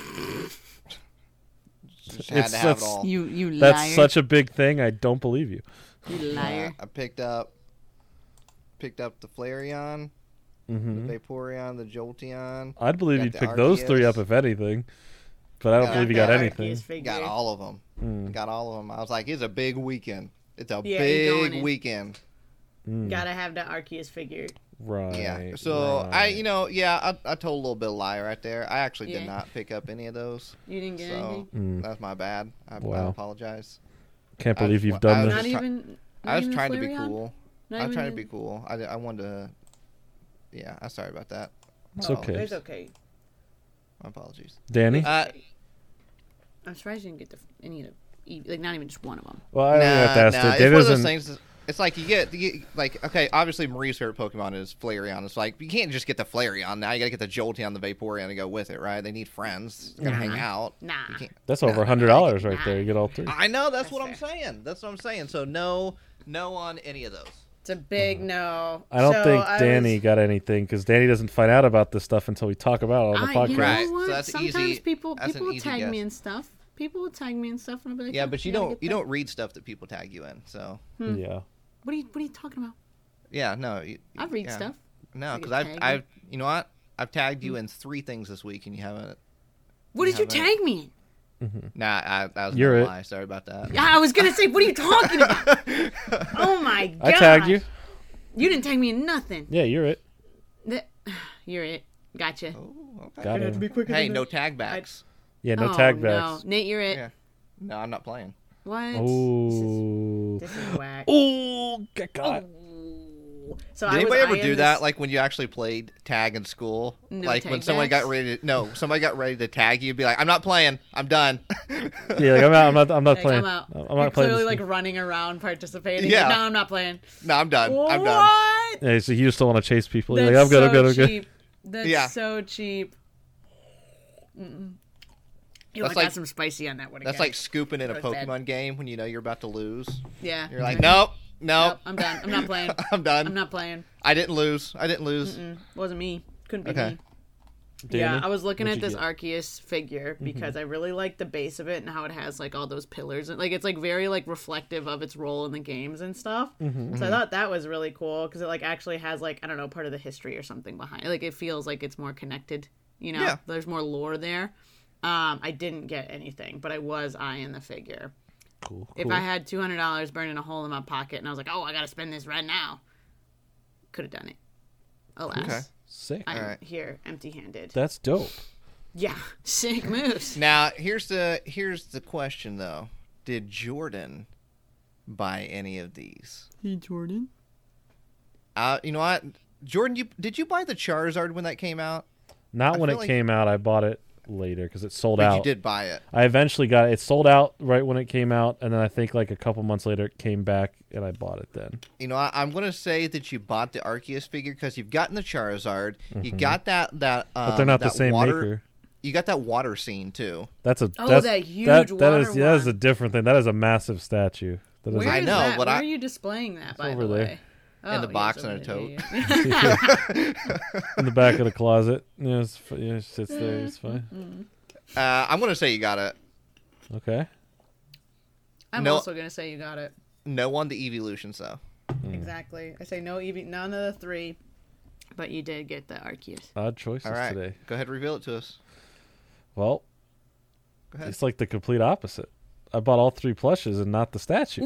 A: Just had
C: It's-
A: to have it
C: that's-
A: all.
B: You you liar.
C: that's such a big thing. I don't believe you.
B: You
A: Yeah,
B: liar.
A: I picked up, picked up the Flareon,
C: hmm
A: the Vaporeon, the Jolteon.
C: I'd believe
A: Got
C: you'd
A: the
C: pick those three
A: Arceus.
C: up if anything, but I don't
A: Got
C: believe you
A: the
C: got
A: Arceus
C: anything.
B: Figure.
A: Got all of them.
C: Mm.
A: Got all of them. I was like, it's a big weekend. It's a
B: Yeah, you're going
A: big
B: in.
A: weekend.
C: Mm.
B: Gotta have the Arceus figure.
C: Right.
A: Yeah. So I,
C: right.
A: you know, yeah, I, I told a little bit of lie right there. I actually
B: Yeah.
A: did not pick up any of those.
B: You didn't get
A: So
B: anything.
C: Mm.
A: that's my bad. I, I
C: Wow.
A: apologize.
C: Can't
A: I
C: believe
A: just
C: you've
A: wa-
C: done
A: I was
C: this.
B: Not
A: just try-
B: even.
A: I
B: not
A: was
B: even
A: trying to be
B: Flareon?
A: cool.
B: Not
A: I was
B: even
A: trying to
B: the-
A: be cool. I, I wanted to. Yeah, I'm sorry about that.
C: It's
B: Oh,
C: okay.
B: It's okay.
A: My apologies.
C: Danny?
A: Uh,
B: I'm surprised you didn't get the, any of the, like not even just one of them.
C: well, I don't even have to
A: nah,
C: ask
A: nah,
C: her.
A: it's
C: Danny
A: one of those
C: doesn't-
A: things. It's like you get, you get, like, okay, obviously Marie's favorite Pokemon is Flareon. It's like, you can't just get the Flareon. Now you gotta get the Jolteon, the Vaporeon to go with it, right? They need friends. They're gonna
B: Nah.
A: hang out.
B: Nah.
A: You can't-
C: That's
A: Nah,
C: over
A: nah,
C: a hundred
A: nah,
C: dollars right
B: nah.
C: there. You get all three.
A: I know, that's,
B: That's
A: what I'm
B: fair.
A: saying. That's what I'm saying. So no, no on any of those.
B: It's a big no.
C: I don't
B: So
C: think
B: I
C: Danny
B: was-
C: got anything because Danny doesn't find out about this stuff until we talk about it on the
B: I-
C: podcast.
B: You know
A: Right, so
B: what?
A: that's
B: Sometimes
A: easy-
B: people
A: that's an
B: people will
A: easy
B: tag
A: guess.
B: me and stuff. People will tag me and stuff, and I'll be like,
A: Yeah,
B: "Oh,
A: but you
B: gotta
A: don't,
B: get
A: you
B: that."
A: don't read stuff that people tag you in. So
C: Yeah.
B: What are you What are you talking about?
A: Yeah, no. You,
B: I read
A: yeah.
B: stuff.
A: No,
B: I
A: because
B: get
A: I've,
B: tagged.
A: I've, you know what? I've tagged you in three things this week, and you haven't.
B: What
A: You
B: did you
A: haven't-
B: tag me in?
A: Nah, I, that was
C: You're
A: a
C: it.
A: lie. Sorry about that.
B: Yeah, I was gonna say, what are you talking about? Oh my god!
C: I tagged you.
B: You didn't tag me in nothing.
C: Yeah, you're it.
B: Th- You're it. Gotcha.
A: Oh, okay.
C: Got it.
A: Hey, no tag backs.
C: Yeah, no
B: oh,
C: tag
B: no.
C: backs.
B: Nate, you're it.
A: Yeah. No, I'm not playing.
B: What?
C: Oh.
B: This is, this is whack.
C: Oh, got got.
B: Oh. So
A: Did
B: I
A: anybody
B: was
A: ever
B: eyeing
A: do
B: this-
A: that? Like when you actually played tag in school?
B: No
A: like when
B: tag
A: someone
B: backs?
A: got ready to no, somebody got ready to tag you, you'd be like, I'm not playing. I'm done.
C: Yeah, like I'm out. I'm not. I'm not
B: Like,
C: playing.
B: I'm out.
C: I'm
B: You're
C: not playing.
B: clearly
C: this
B: like
C: game.
B: running around participating.
A: Yeah.
B: No, I'm not playing.
A: No, I'm done.
B: What?
A: I'm done.
C: Yeah, so you just don't want to chase people. You're
B: That's
C: like, I'm good.
B: so
C: I'm good. I'm good.
B: cheap. That's
A: Yeah.
B: so cheap. Mm-mm. Yo,
A: That's
B: I got
A: like-
B: some spicy on that one.
A: That's
B: again.
A: like scooping in a
B: That was bad.
A: Pokemon game when you know you're about to lose.
B: yeah.
A: You're like, nope, nope.
B: Nope, I'm done. I'm not playing.
A: I'm done.
B: I'm not playing.
A: I didn't lose. I didn't lose.
B: Mm-mm. Wasn't me. Couldn't be
A: Okay.
B: me.
C: Danny,
B: Yeah, I was looking
C: what'd
B: at
C: you
B: this
C: get?
B: Arceus figure because I really like the base of it and how it has like all those pillars and like it's like very like reflective of its role in the games and stuff.
C: Mm-hmm.
B: So I thought that was really cool because it like actually has like I don't know part of the history or something behind it. Like it feels like it's more connected. You know,
A: Yeah.
B: there's more lore there. Um, I didn't get anything, but I was eyeing the figure.
C: Cool.
B: If
C: cool.
B: I had two hundred dollars burning a hole in my pocket and I was like, oh, I gotta spend this right now, could have done it. Alas,
A: Okay.
C: Sick.
B: I'm
A: Alright.
B: here empty-handed.
C: That's dope.
B: Yeah, sick moves.
A: Now here's the here's the question though. Did Jordan buy any of these?
B: Hey, Jordan.
A: Uh, you know what? Jordan, you did you buy the Charizard when that came out?
C: Not
A: I
C: when it
A: feel like-
C: came out. I bought it later because it sold
A: But
C: out.
A: you did buy it.
C: I eventually got it. It sold out right when it came out, and then I think like a couple months later it came back, and I bought it then.
A: You know, I, I'm going to say that you bought the Arceus figure because you've gotten the Charizard. You got that that. Um,
C: But they're not the
A: that
C: same
A: water,
C: maker.
A: You got that water scene too.
C: That's a
B: Oh,
C: that's,
B: that huge
C: that, that
B: water
C: is yeah, that is
B: one.
C: a different thing. That is a massive statue. That is
B: Where
A: I
B: is
A: know,
B: that?
A: but
B: Where
A: I-
B: are you displaying that, by
C: over
B: the
C: there.
B: way?
A: In the
B: Oh,
A: box
B: yes,
A: in a
B: over
A: tote.
B: there, yeah.
C: in the back of the closet. Yeah, it's, fi- yeah, it sits there. It's fine.
A: Uh, I'm going to say you got it.
C: Okay.
B: I'm
A: No-
B: also gonna say you got it.
A: No on the evolutions though.
B: Exactly. I say no, even none of the three, but you did get the Arceus.
C: Odd choices
A: All right,
C: today.
A: go ahead, reveal it to us.
C: Well,
A: Go ahead.
C: it's like the complete opposite. I bought all three plushes and not the statue.
B: What?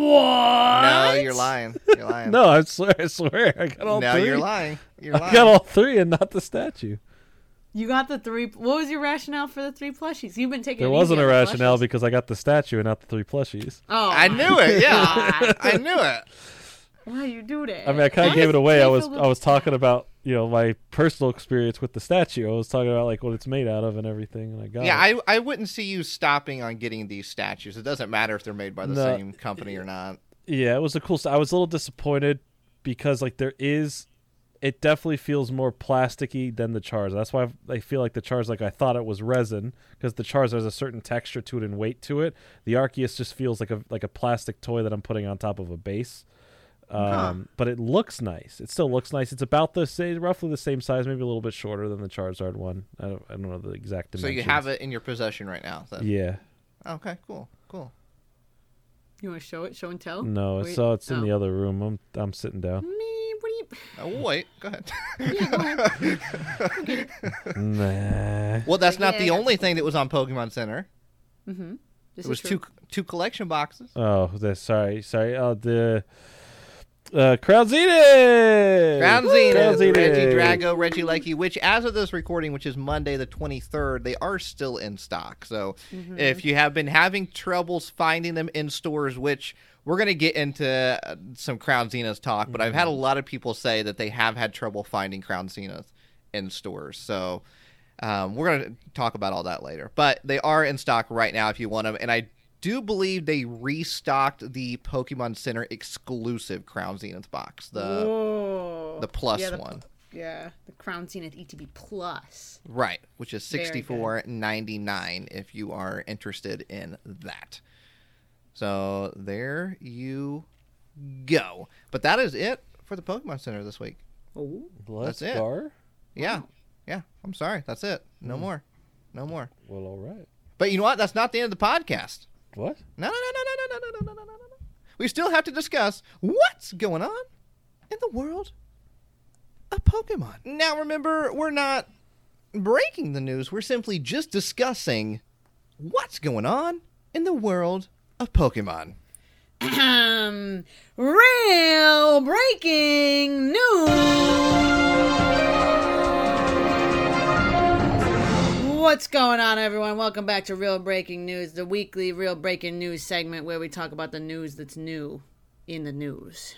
A: No, you're lying. You're lying.
C: No, I swear, I swear, I got all
A: no,
C: three.
A: you're lying. You're
C: I
A: lying.
C: got all three and not the statue.
B: You got the three. What was your rationale for the three plushies? You've been taking.
C: There
B: it
C: wasn't
B: easy
C: a
B: on the
C: rationale
B: plushies.
C: because I got the statue and not the three plushies.
B: Oh,
A: I
B: my
A: knew it. Yeah,
B: God.
A: I knew it.
B: Why you do that?
C: I mean, I kind of
B: Why
C: gave
B: is
C: it away. I
B: Jay
C: was
B: filled
C: I
B: with-
C: was talking about you know my personal experience with the statue. I was talking about like what it's made out of and everything, and I got
A: Yeah,
C: it.
A: I I wouldn't see you stopping on getting these statues. It doesn't matter if they're made by the
C: No.
A: same company or not.
C: Yeah, it was a cool. st- I was a little disappointed because like there is, it definitely feels more plasticky than the Charizard. That's why I feel like the Charizard, like I thought it was resin because the Charizard has a certain texture to it and weight to it. The Arceus just feels like a like a plastic toy that I'm putting on top of a base. Um, But it looks nice. It still looks nice. It's about the same, roughly the same size, maybe a little bit shorter than the Charizard one. I don't, I don't know the exact
A: So
C: dimensions.
A: you have it in your possession right now. Then.
C: Yeah.
A: Okay. Cool. Cool.
B: You want to show it? Show and tell?
C: No,
B: Wait,
C: it's uh, it's in
B: oh.
C: the other room. I'm I'm sitting down.
B: Me? What do you?
A: Oh wait. Go ahead.
B: Yeah, go ahead.
C: Nah.
A: Well, that's not
B: Yeah,
A: the
B: I got
A: only thing that was on Pokemon Center.
B: Mm-hmm. This
A: It was
B: is true.
A: two two collection boxes.
C: Oh, the, sorry, sorry. Oh, the uh, Crown Zenith!
A: Ground
C: Crown
A: Zenith,
C: Zenith.
A: Reggie Drago, Reggie Likey, which as of this recording, which is Monday the twenty-third, they are still in stock. So
B: Mm-hmm.
A: if you have been having troubles finding them in stores, which we're going to get into uh, some Crown Zenith talk, but I've had a lot of people say that they have had trouble finding Crown Zenith in stores. So um, we're going to talk about all that later. But they are in stock right now if you want them. And I do believe they restocked the Pokemon Center exclusive Crown Zenith box, the
B: Whoa.
A: the plus
B: yeah, the,
A: one.
B: Yeah, the Crown Zenith E T B Plus.
A: Right, which is
B: Very
A: sixty-four ninety-nine if you are interested in that. So there you go. But that is it for the Pokemon Center this week.
B: Oh.
C: Let's
A: That's it.
C: go.
A: Yeah. Yeah. I'm sorry. That's it. No more. No more.
C: Well, all right.
A: But you know what? That's not the end of the podcast.
C: What?
A: No, no, no, no, no, no, no, no, no, no, no, no. We still have to discuss what's going on in the world of Pokemon. Now, remember, we're not breaking the news. We're simply just discussing what's going on in the world of Pokemon.
B: Um, real breaking news. What's going on, everyone? Welcome back to Real Breaking News, the weekly Real Breaking News segment where we talk about the news that's new in the news.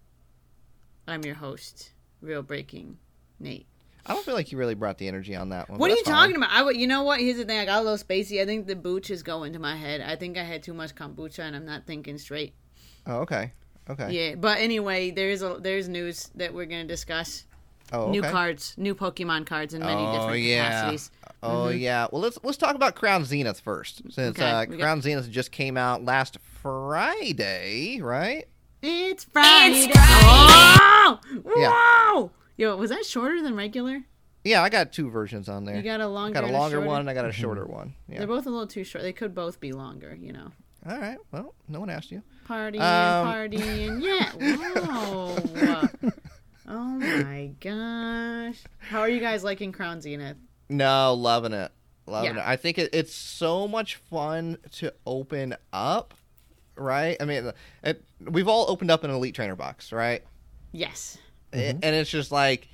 B: I'm your host, Real Breaking Nate.
A: I don't feel like you really brought the energy on that one.
B: What
A: but
B: are you
A: that's fine.
B: talking about? I, w- you know what? Here's the thing. I got a little spacey. I think the booch is going to my head. I think I had too much kombucha and I'm not thinking straight.
A: Oh, okay. Okay.
B: Yeah, but anyway, there's a there's news that we're going to discuss.
A: Oh, okay.
B: New cards, new Pokemon cards in many
A: oh,
B: different
A: yeah.
B: capacities.
A: Oh
B: Mhm.
A: yeah. Well, let's let's talk about Crown Zenith first, since
B: Okay,
A: uh,
B: we got-
A: Crown Zenith just came out last Friday, right?
B: It's Friday.
D: It's Friday.
B: Oh!
A: Yeah.
B: Wow! Yo, was that shorter than regular?
A: Yeah, I got two versions on there.
B: You got a longer,
A: I got a
B: and
A: longer
B: shorter?
A: one, and I got a shorter one. Yeah.
B: They're both a little too short. They could both be longer, you know.
A: All right. Well, no one asked you.
B: Partying,
A: Um,
B: partying, yeah. Whoa. Oh my gosh. How are you guys liking Crown Zenith?
A: No, loving it. Loving
B: Yeah.
A: it. I think it, it's so much fun to open up, right? I mean, it, we've all opened up an Elite Trainer box, right?
B: Yes.
A: It- and it's just like,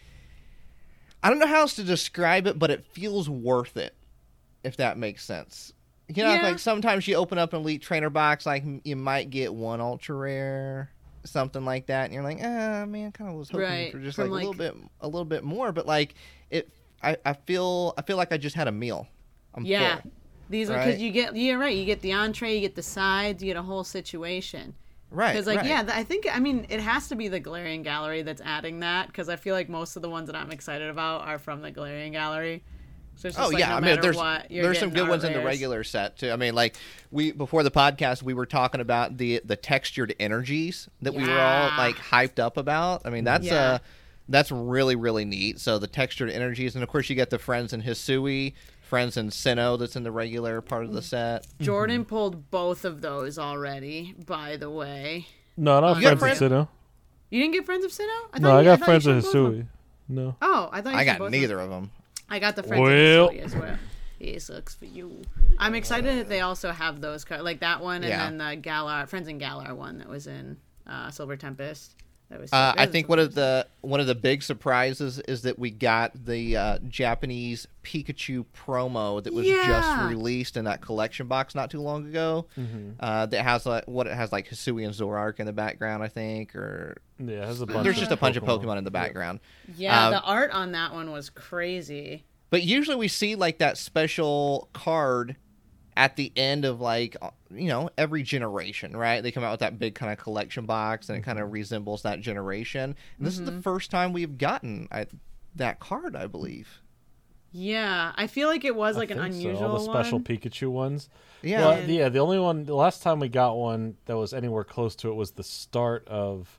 A: I don't know how else to describe it, but it feels worth it, if that makes sense. You know,
B: Yeah.
A: like sometimes you open up an Elite Trainer box, like you might get one ultra rare, something like that, and you're like, ah, man, kind of was hoping
B: Right,
A: for just
B: from,
A: like a little
B: like-
A: bit, a little bit more. But like it, I, I feel, I feel like I just had a meal. I'm
B: Yeah.
A: full.
B: These are because
A: Right.
B: you get, yeah, right. You get the entree, you get the sides, you get a whole situation.
A: Right.
B: Because, like,
A: right.
B: yeah, th- I think, I mean, it has to be the Galarian Gallery that's adding that, because I feel like most of the ones that I'm excited about are from the Galarian Gallery. So it's just
A: Oh
B: like,
A: yeah,
B: no
A: I mean,
B: matter
A: there's
B: what, you're
A: there's some
B: getting
A: good
B: art
A: ones in the
B: rares.
A: regular set too. I mean, like we before the podcast, we were talking about the the textured energies that we were all
B: Yeah.
A: like hyped up about. I mean, that's
B: Yeah.
A: uh that's really really neat. So the textured energies, and of course you get the friends in Hisui, friends in Sinnoh that's in the regular part of the set.
B: Jordan pulled both of those already, by the way.
C: No, not
B: You
A: got
C: Friends of Sinnoh.
B: You didn't get Friends of Sinnoh? I
C: No,
B: thought
C: I
B: you-
C: got
B: thought
C: Friends
B: you
C: of
B: said both them.
C: Hisui. No.
B: Oh, I thought you
A: I
B: said
A: got
B: both
A: neither
B: of them.
A: of them.
B: I got the Friends
C: Well.
B: of Hisui as well. It sucks for you. I'm excited that they also have those cards, like that one, and
A: Yeah.
B: then the Galar Friends and Galar one that was in uh, Silver Tempest. That was.
A: Uh,
B: that
A: I
B: was
A: think one of the one of the big surprises is that we got the uh, Japanese Pikachu promo that was just
B: Yeah.
A: released in that collection box not too long ago. Uh, that has like what it has like Hisui and Zoroark in the background, I think, or
C: Yeah, it has a bunch.
A: there's
C: of
A: just a bunch of Pokemon in the
C: Yeah.
A: background.
B: Yeah,
A: um,
B: the art on that one was crazy.
A: But usually we see like that special card at the end of like uh, you know every generation, right? They come out with that big kind of collection box, and it kind of resembles that generation. And this is the first time we've gotten I, that card, I believe.
B: Yeah, I feel like it was
C: I
B: like an
C: think so.
B: unusual
C: All the special
B: one.
C: Pikachu ones.
A: Yeah.
C: Well, yeah. The only one, the last time we got one that was anywhere close to it was the start of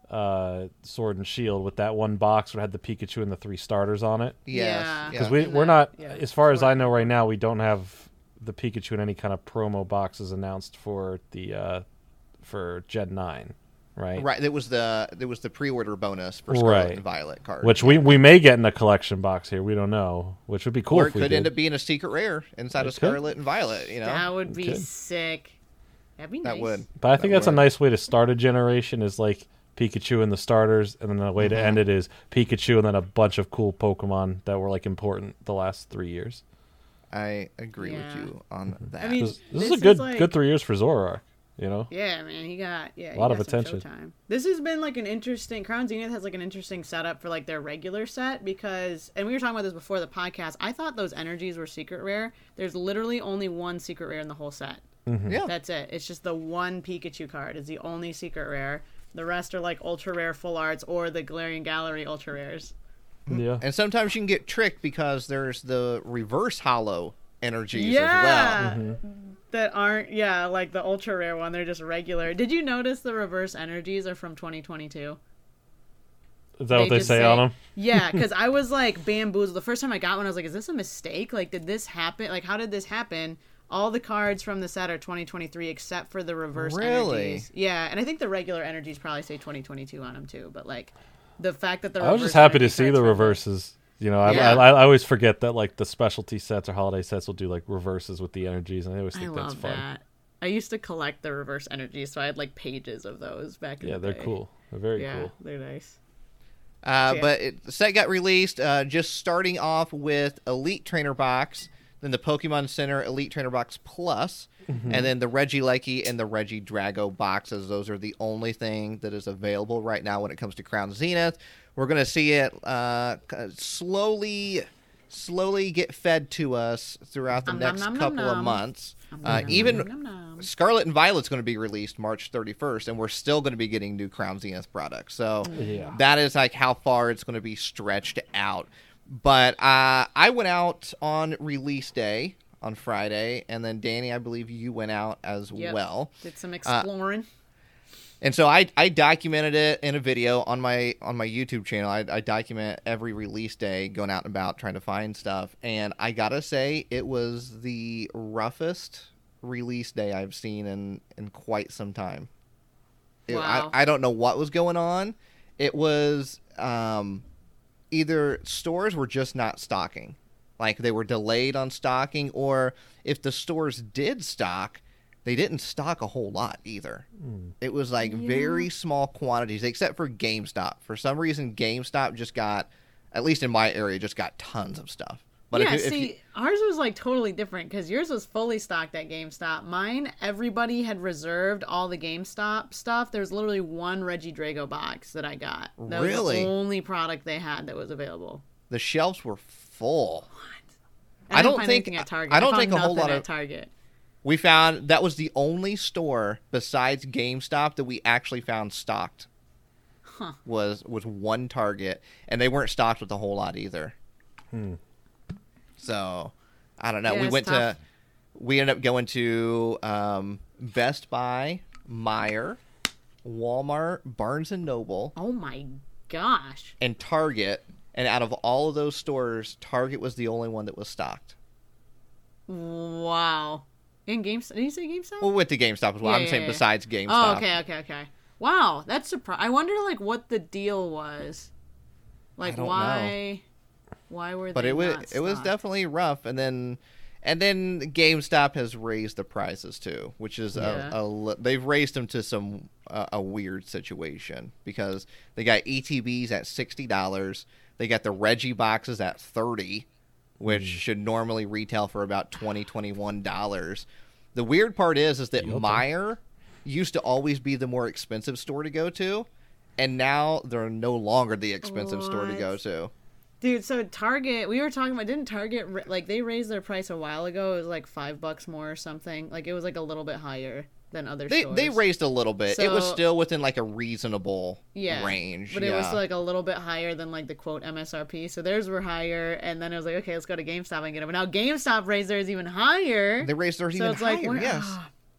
C: uh, Sword and Shield with that one box where it had the Pikachu and the three starters on it.
A: Yes.
B: Yeah.
C: Because
A: yeah.
C: we
B: And
C: we're
B: that-
C: not,
B: yeah,
C: as far as I
B: Sword
C: know
B: and
C: right now, we don't have the Pikachu in any kind of promo boxes announced for the uh, for Gen nine, right?
A: Right, it was the it was the pre-order bonus for Scarlet
C: Right.
A: and Violet card,
C: Which we, we may get in a collection box here. We don't know. Which would be cool
A: or it
C: if we
A: could
C: did.
A: end up being a secret rare inside
C: It
A: of
C: could.
A: Scarlet and Violet. You know,
B: That would be
C: Okay.
B: sick. That'd be nice.
A: that would.
C: But I think
A: that
C: that's a
A: would.
C: nice way to start a generation is like Pikachu and the starters, and then the way to
A: Mhm.
C: end it is Pikachu and then a bunch of cool Pokemon that were like important the last three years.
A: I agree
B: Yeah.
A: with you on that.
B: I mean,
C: This, this
B: This
C: is a
B: is
C: good
B: like-
C: good three years for Zoroark. You know,
B: Yeah, man, he got yeah,
C: A
B: he
C: lot
B: got
C: of
B: some
C: attention.
B: showtime. This has been like an interesting. Crown Zenith has like an interesting setup for like their regular set because, and we were talking about this before the podcast. I thought those energies were secret rare. There's literally only one secret rare in the whole set.
A: yeah,
B: That's it. It's just the one Pikachu card is the only secret rare. The rest are like ultra rare full arts or the Galarian Gallery ultra rares.
C: yeah.
A: and sometimes you can get tricked because there's the reverse hollow energies
B: Yeah.
A: as well.
C: Mm-hmm.
B: That aren't yeah like the ultra rare one. They're just regular. Did you notice the reverse energies are from twenty twenty-two?
C: Is that what they
B: just
C: say, on them?
B: Yeah, because I was like bamboozled. The first time I got one, I was like, is this a mistake? Like, did this happen? Like, how did this happen? All the cards from the set are twenty twenty-three except for the reverse
A: Really?
B: energies. Yeah, and I think the regular energies probably say twenty twenty-two on them too. But like the fact that the
C: I was
B: reverse
C: just happy to
B: energy
C: see
B: cards
C: the
B: from
C: reverses. You know, I,
B: Yeah.
C: I I always forget that like the specialty sets or holiday sets will do like reverses with the energies, and I always
B: I
C: think that's
B: love
C: fun.
B: that. I used to collect the reverse energies, so I had like pages of those back in
C: Yeah,
B: the
C: they're
B: day.
C: cool. They're very
B: Yeah,
C: cool.
B: they're nice.
A: Uh,
B: Yeah.
A: But it, the set got released, uh, just starting off with Elite Trainer Box, then the Pokemon Center Elite Trainer Box Plus, and then the Regieleki and the Reggie Drago boxes. Those are the only thing that is available right now when it comes to Crown Zenith. We're going to see it uh, slowly, slowly get fed to us throughout the
B: Nom,
A: next
B: nom, nom,
A: couple
B: nom,
A: of
B: nom.
A: months.
B: Nom,
A: Uh,
B: nom,
A: even
B: nom, nom, nom.
A: Scarlet and Violet's going to be released March thirty-first, and we're still going to be getting new Crown Zenith products. So
C: Yeah.
A: that is like how far it's going to be stretched out. But uh, I went out on release day on Friday, and then Danny, I believe you went out as
B: Yep.
A: well.
B: Did some exploring.
A: And so I, I documented it in a video on my on my YouTube channel. I, I document every release day, going out and about trying to find stuff. And I gotta say, it was the roughest release day I've seen in, in quite some time. It-
B: Wow.
A: I, I don't know what was going on. It was um, either stores were just not stocking, like they were delayed on stocking, or if the stores did stock, they didn't stock a whole lot either. It was like very small quantities, except for GameStop. For some reason, GameStop just got, at least in my area, just got tons of stuff. But
B: yeah,
A: if, you- if
B: see,
A: you,
B: ours was like totally different because yours was fully stocked at GameStop. Mine, everybody had reserved all the GameStop stuff. There was literally one Reggie Drago box that I got. That was
A: Really?
B: the only product they had that was available.
A: the shelves were full.
B: I,
A: I
B: didn't
A: don't
B: find
A: think-
B: anything at Target.
A: I don't
B: found
A: think a whole
B: nothing
A: lot
B: at
A: of-
B: Target.
A: We found that was the only store besides GameStop that we actually found stocked.
B: Huh.
A: Was was one Target, and they weren't stocked with a whole lot either.
C: Hmm.
A: So I don't know.
B: Yeah,
A: we
B: it's
A: went
B: tough.
A: to we ended up going to um, Best Buy, Meijer, Walmart, Barnes and Noble,
B: Oh my gosh.
A: and Target. And out of all of those stores, Target was the only one that was stocked.
B: Wow. In GameStop? Did you say GameStop?
A: Well, we went to GameStop as well.
B: Yeah,
A: I'm
B: yeah,
A: saying
B: yeah.
A: besides GameStop.
B: Oh, okay, okay, okay. Wow, that's surprising. I wonder, like, what the deal was. Like,
A: don't
B: why? Why were they?
A: But it was
B: not
A: it was
B: stocked?
A: definitely rough, and then and then GameStop has raised the prices too, which is
B: Yeah.
A: a, a li- they've raised them to some uh, a weird situation because they got E T Bs at sixty dollars, they got the Reggie boxes at thirty, which should normally retail for about twenty twenty one dollars. The weird part is is that
C: Yup.
A: Meijer used to always be the more expensive store to go to, and now they're no longer the expensive store to
B: What?
A: go to.
B: Dude, so Target, we were talking about, didn't Target, ra- like, they raised their price a while ago. It was like five bucks more or something. Like, it was like a little bit higher than other
A: They
B: stores.
A: they raised a little bit. it was
B: So-
A: still within like a reasonable
B: yeah,
A: range.
B: but
A: yeah.
B: it was like a little bit higher than like the quote M S R P. So theirs were higher, and then it was like, okay, let's go to GameStop and get them. But now GameStop raised theirs even higher.
A: they raised theirs
B: so
A: even
B: it's like,
A: higher.
B: we're-
A: Yes.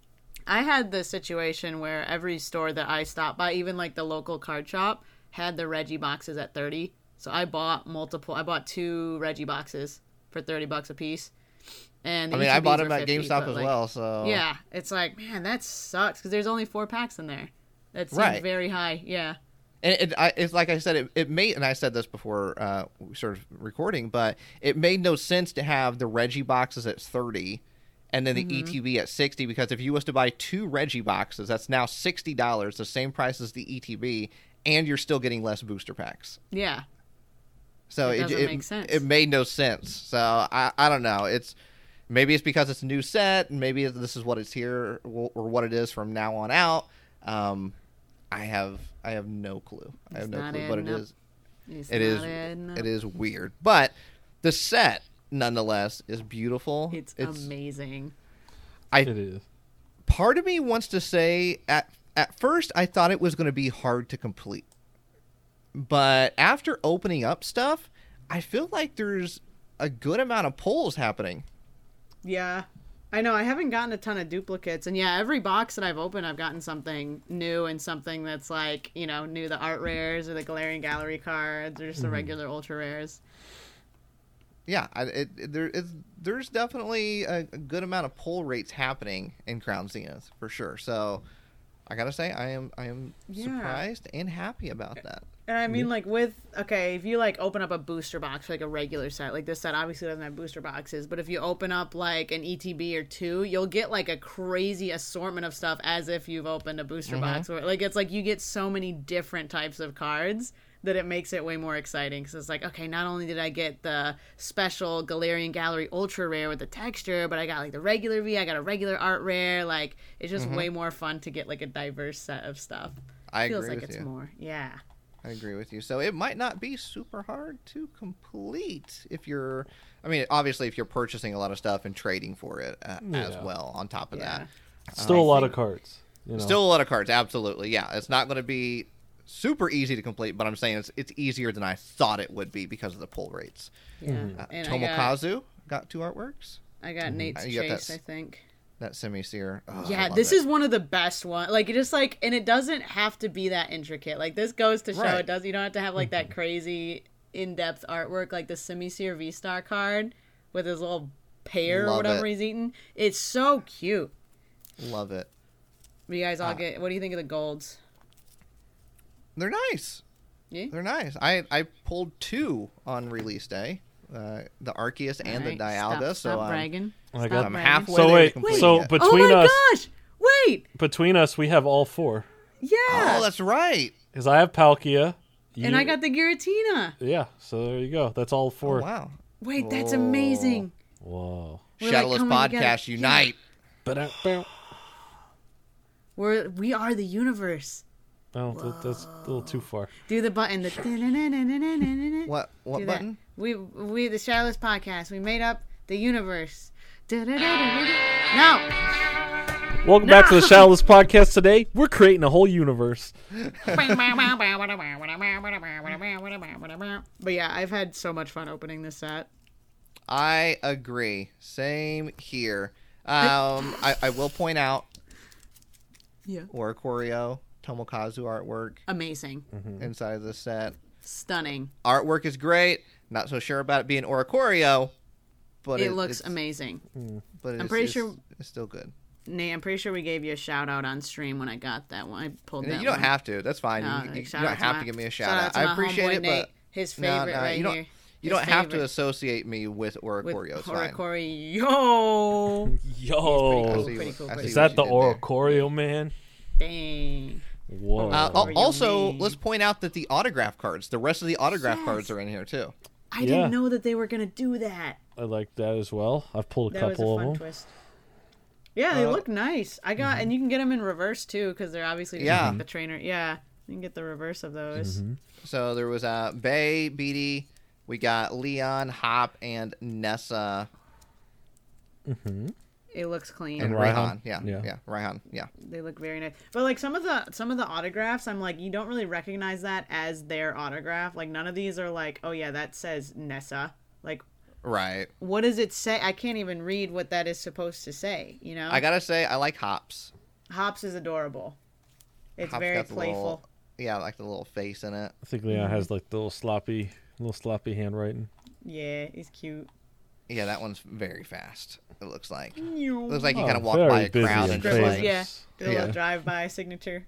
B: I had the situation where every store that I stopped by, even like the local card shop, had the Reggie boxes at thirty. So I bought multiple. I bought two Reggie boxes for thirty bucks a piece. And the
A: I mean, I
B: E T Bs
A: bought
B: were
A: them at
B: fifty,
A: GameStop
B: but,
A: as
B: like,
A: well. So
B: Yeah, it's like, man, that sucks because there's only four packs in there. That seems
A: Right.
B: very high. Yeah.
A: and it, I, it's like I said, it, it made, and I said this before uh, we started recording, but it made no sense to have the Reggie boxes at thirty, and then the
B: Mm-hmm.
A: E T B at sixty, because if you was to buy two Reggie boxes, that's now sixty dollars, the same price as the E T B, and you're still getting less booster packs.
B: Yeah.
A: So
B: It
A: it
B: doesn't
A: it,
B: make sense.
A: it made no sense. So I I don't know. It's maybe it's because it's a new set, and maybe this is what it's here or what it is from now on out. Um, I have I have no clue. I have
B: It's
A: no
B: not
A: clue, but it
B: adding up.
A: is
B: It's
A: it
B: not
A: is
B: adding up.
A: it is weird. But the set nonetheless is beautiful.
B: It's, amazing.
A: I
C: It is.
A: part of me wants to say at at first I thought it was going to be hard to complete. But after opening up stuff, I feel like there's a good amount of pulls happening.
B: Yeah. I know. I haven't gotten a ton of duplicates. And yeah, every box that I've opened, I've gotten something new and something that's like, you know, new, the art rares or the Galarian Gallery cards or just the regular ultra rares.
A: yeah, I, it, it, there is there's definitely a, a good amount of pull rates happening in Crown Zenith for sure. So I gotta say, I am I am
B: Yeah.
A: surprised and happy about that.
B: And I mean, like, with, okay, if you, like, open up a booster box for, like, a regular set, like, this set obviously doesn't have booster boxes, but if you open up, like, an E T B or two, you'll get, like, a crazy assortment of stuff as if you've opened a booster
A: Mm-hmm.
B: box. Or, like, it's like you get so many different types of cards that it makes it way more exciting. Because it's like, okay, not only did I get the special Galarian Gallery Ultra Rare with the texture, but I got, like, the regular V, I got a regular art rare. Like, it's just
A: Mm-hmm.
B: way more fun to get, like, a diverse set of stuff.
A: I
B: Feels
A: agree
B: like
A: with
B: it's
A: you.
B: more. Yeah.
A: I agree with you. So it might not be super hard to complete if you're. I mean, obviously, if you're purchasing a lot of stuff and trading for it uh, as
C: Yeah.
A: well. On top of
B: Yeah.
A: that,
C: Still
A: I
C: a lot
A: think-
C: of cards. You know?
A: Still a lot of cards. Absolutely, yeah. It's not going to be super easy to complete, but I'm saying it's it's easier than I thought it would be because of the pull rates.
B: Yeah.
A: Uh,
B: And I got,
A: Tomokazu got two artworks.
B: I got Nate's
A: Uh, you got that
B: Chase,
A: s-
B: I think.
A: That semi-seer. Oh, I
B: Yeah,
A: love
B: this
A: it.
B: is one of the best ones. Like, it just like, and it doesn't have to be that intricate. Like, this goes to show
A: Right.
B: it does. You don't have to have like that crazy in-depth artwork, like the Semi-Seer V-Star card with his little pear or
A: Love
B: whatever
A: it.
B: he's eating. It's so cute.
A: Love it.
B: But you guys all
A: Ah.
B: get. What do you think of the golds?
A: They're nice.
B: Yeah.
A: They're nice. I I pulled two on release day, uh, the Arceus and the
B: Alright,
A: Dialga.
B: Stop,
A: so
B: stop
A: I'm,
B: bragging.
C: I
B: Stop
C: got-
A: I'm
B: bragging.
A: halfway
C: So
A: there
C: wait,
A: to complete
C: so
A: it.
C: but-
B: Oh
C: between
B: my
C: us-
B: gosh! Wait.
C: Between us, we have all four.
B: Yeah.
A: Oh, that's right.
C: Because I have Palkia.
B: and
C: you-
B: I got the Giratina.
C: Yeah, so there you go. That's all
A: Oh,
C: four.
A: wow.
B: Wait, that's
A: Oh.
B: amazing.
C: Whoa.
B: We're, like,
A: Shadowless
B: coming
A: Podcast
B: together.
A: unite.
C: Ba-da-bow.
B: We're we are the universe.
C: Oh, that, that's a little too far.
B: Do the button. The
A: What what
B: Do that.
A: button?
B: We we the Shadowless Podcast. We made up the universe. No.
C: Welcome back to the Shadowless Podcast today. We're creating a whole universe.
B: But yeah, I've had so much fun opening this set.
A: I agree. Same here. Um, I, I will point out
B: Yeah.
A: Oricorio, Tomokazu artwork
B: Amazing.
A: inside of the set.
B: Stunning.
A: Artwork is great. Not so sure about it being Oricorio, but
B: It,
A: it,
B: looks
A: it's,
B: amazing.
A: But
B: I'm
A: it's,
B: pretty
A: it's,
B: sure-
A: it's still good.
B: Nate, I'm pretty sure we gave you a shout out on stream when I got that one. I pulled
A: You
B: that
A: don't
B: one.
A: have to. That's fine.
B: No,
A: you,
B: like,
A: you
B: shout
A: don't
B: out to
A: have
B: my-
A: to give me a
B: shout
A: shout
B: out
A: out.
B: to
A: I
B: my
A: appreciate
B: homeboy
A: it,
B: Nate.
A: but
B: His
A: no,
B: favorite
A: no,
B: right
A: you don't.
B: here.
A: You
B: His
A: don't have to
B: favorite.
A: associate me with
B: With
A: Oricorio. It's fine.
B: Oricorio.
C: Yo.
A: I
B: cool,
A: see
B: pretty
A: what-
B: cool,
A: I
B: pretty
A: see
C: Is
A: what
C: that
A: you
C: the
A: did there.
C: Oricorio, man?
B: Dang.
C: Whoa.
A: Uh,
B: Oh,
A: al-
B: you
A: also,
B: mean.
A: let's point out that the autograph cards, the rest of the autograph
B: Yes.
A: cards are in here too.
B: I
C: Yeah.
B: didn't know that they were gonna do that.
C: I like that as well. I've pulled a
B: That was a
C: couple
B: fun
C: of them.
B: twist. Yeah, they
A: Uh,
B: look nice. I got, and you can get them in reverse too, because they're obviously just
A: Yeah.
B: like the trainer. Yeah, you can get the reverse of those.
C: Mm-hmm.
A: So there was uh, Bay, Beatty, we got Leon, Hop, and Nessa,
C: Mm-hmm.
B: It looks clean.
A: and
C: And
A: Raihan.
C: Raihan.
A: Yeah,
C: Yeah.
A: yeah, Raihan. Yeah.
B: They look very nice. But like some of the some of the autographs, I'm like, you don't really recognize that as their autograph. Like none of these are like, oh yeah, that says Nessa. Like,
A: Right.
B: what does it say? I can't even read what that is supposed to say. You know,
A: I gotta say, I like Hops.
B: Hops is adorable. It's
A: Hops
B: very
A: got the
B: playful.
A: little- yeah, I like the little face in it.
C: I think Leon has like the little sloppy, little sloppy handwriting.
B: Yeah, he's cute.
A: Yeah, that one's very fast. It looks like. It
B: Looks
A: looks like he
C: Oh,
A: kind of walked
C: very
A: by a
C: busy
A: crowd
C: and
A: and just
B: famous.
A: like.
B: Yeah. Do a little
A: Yeah.
B: drive-by signature.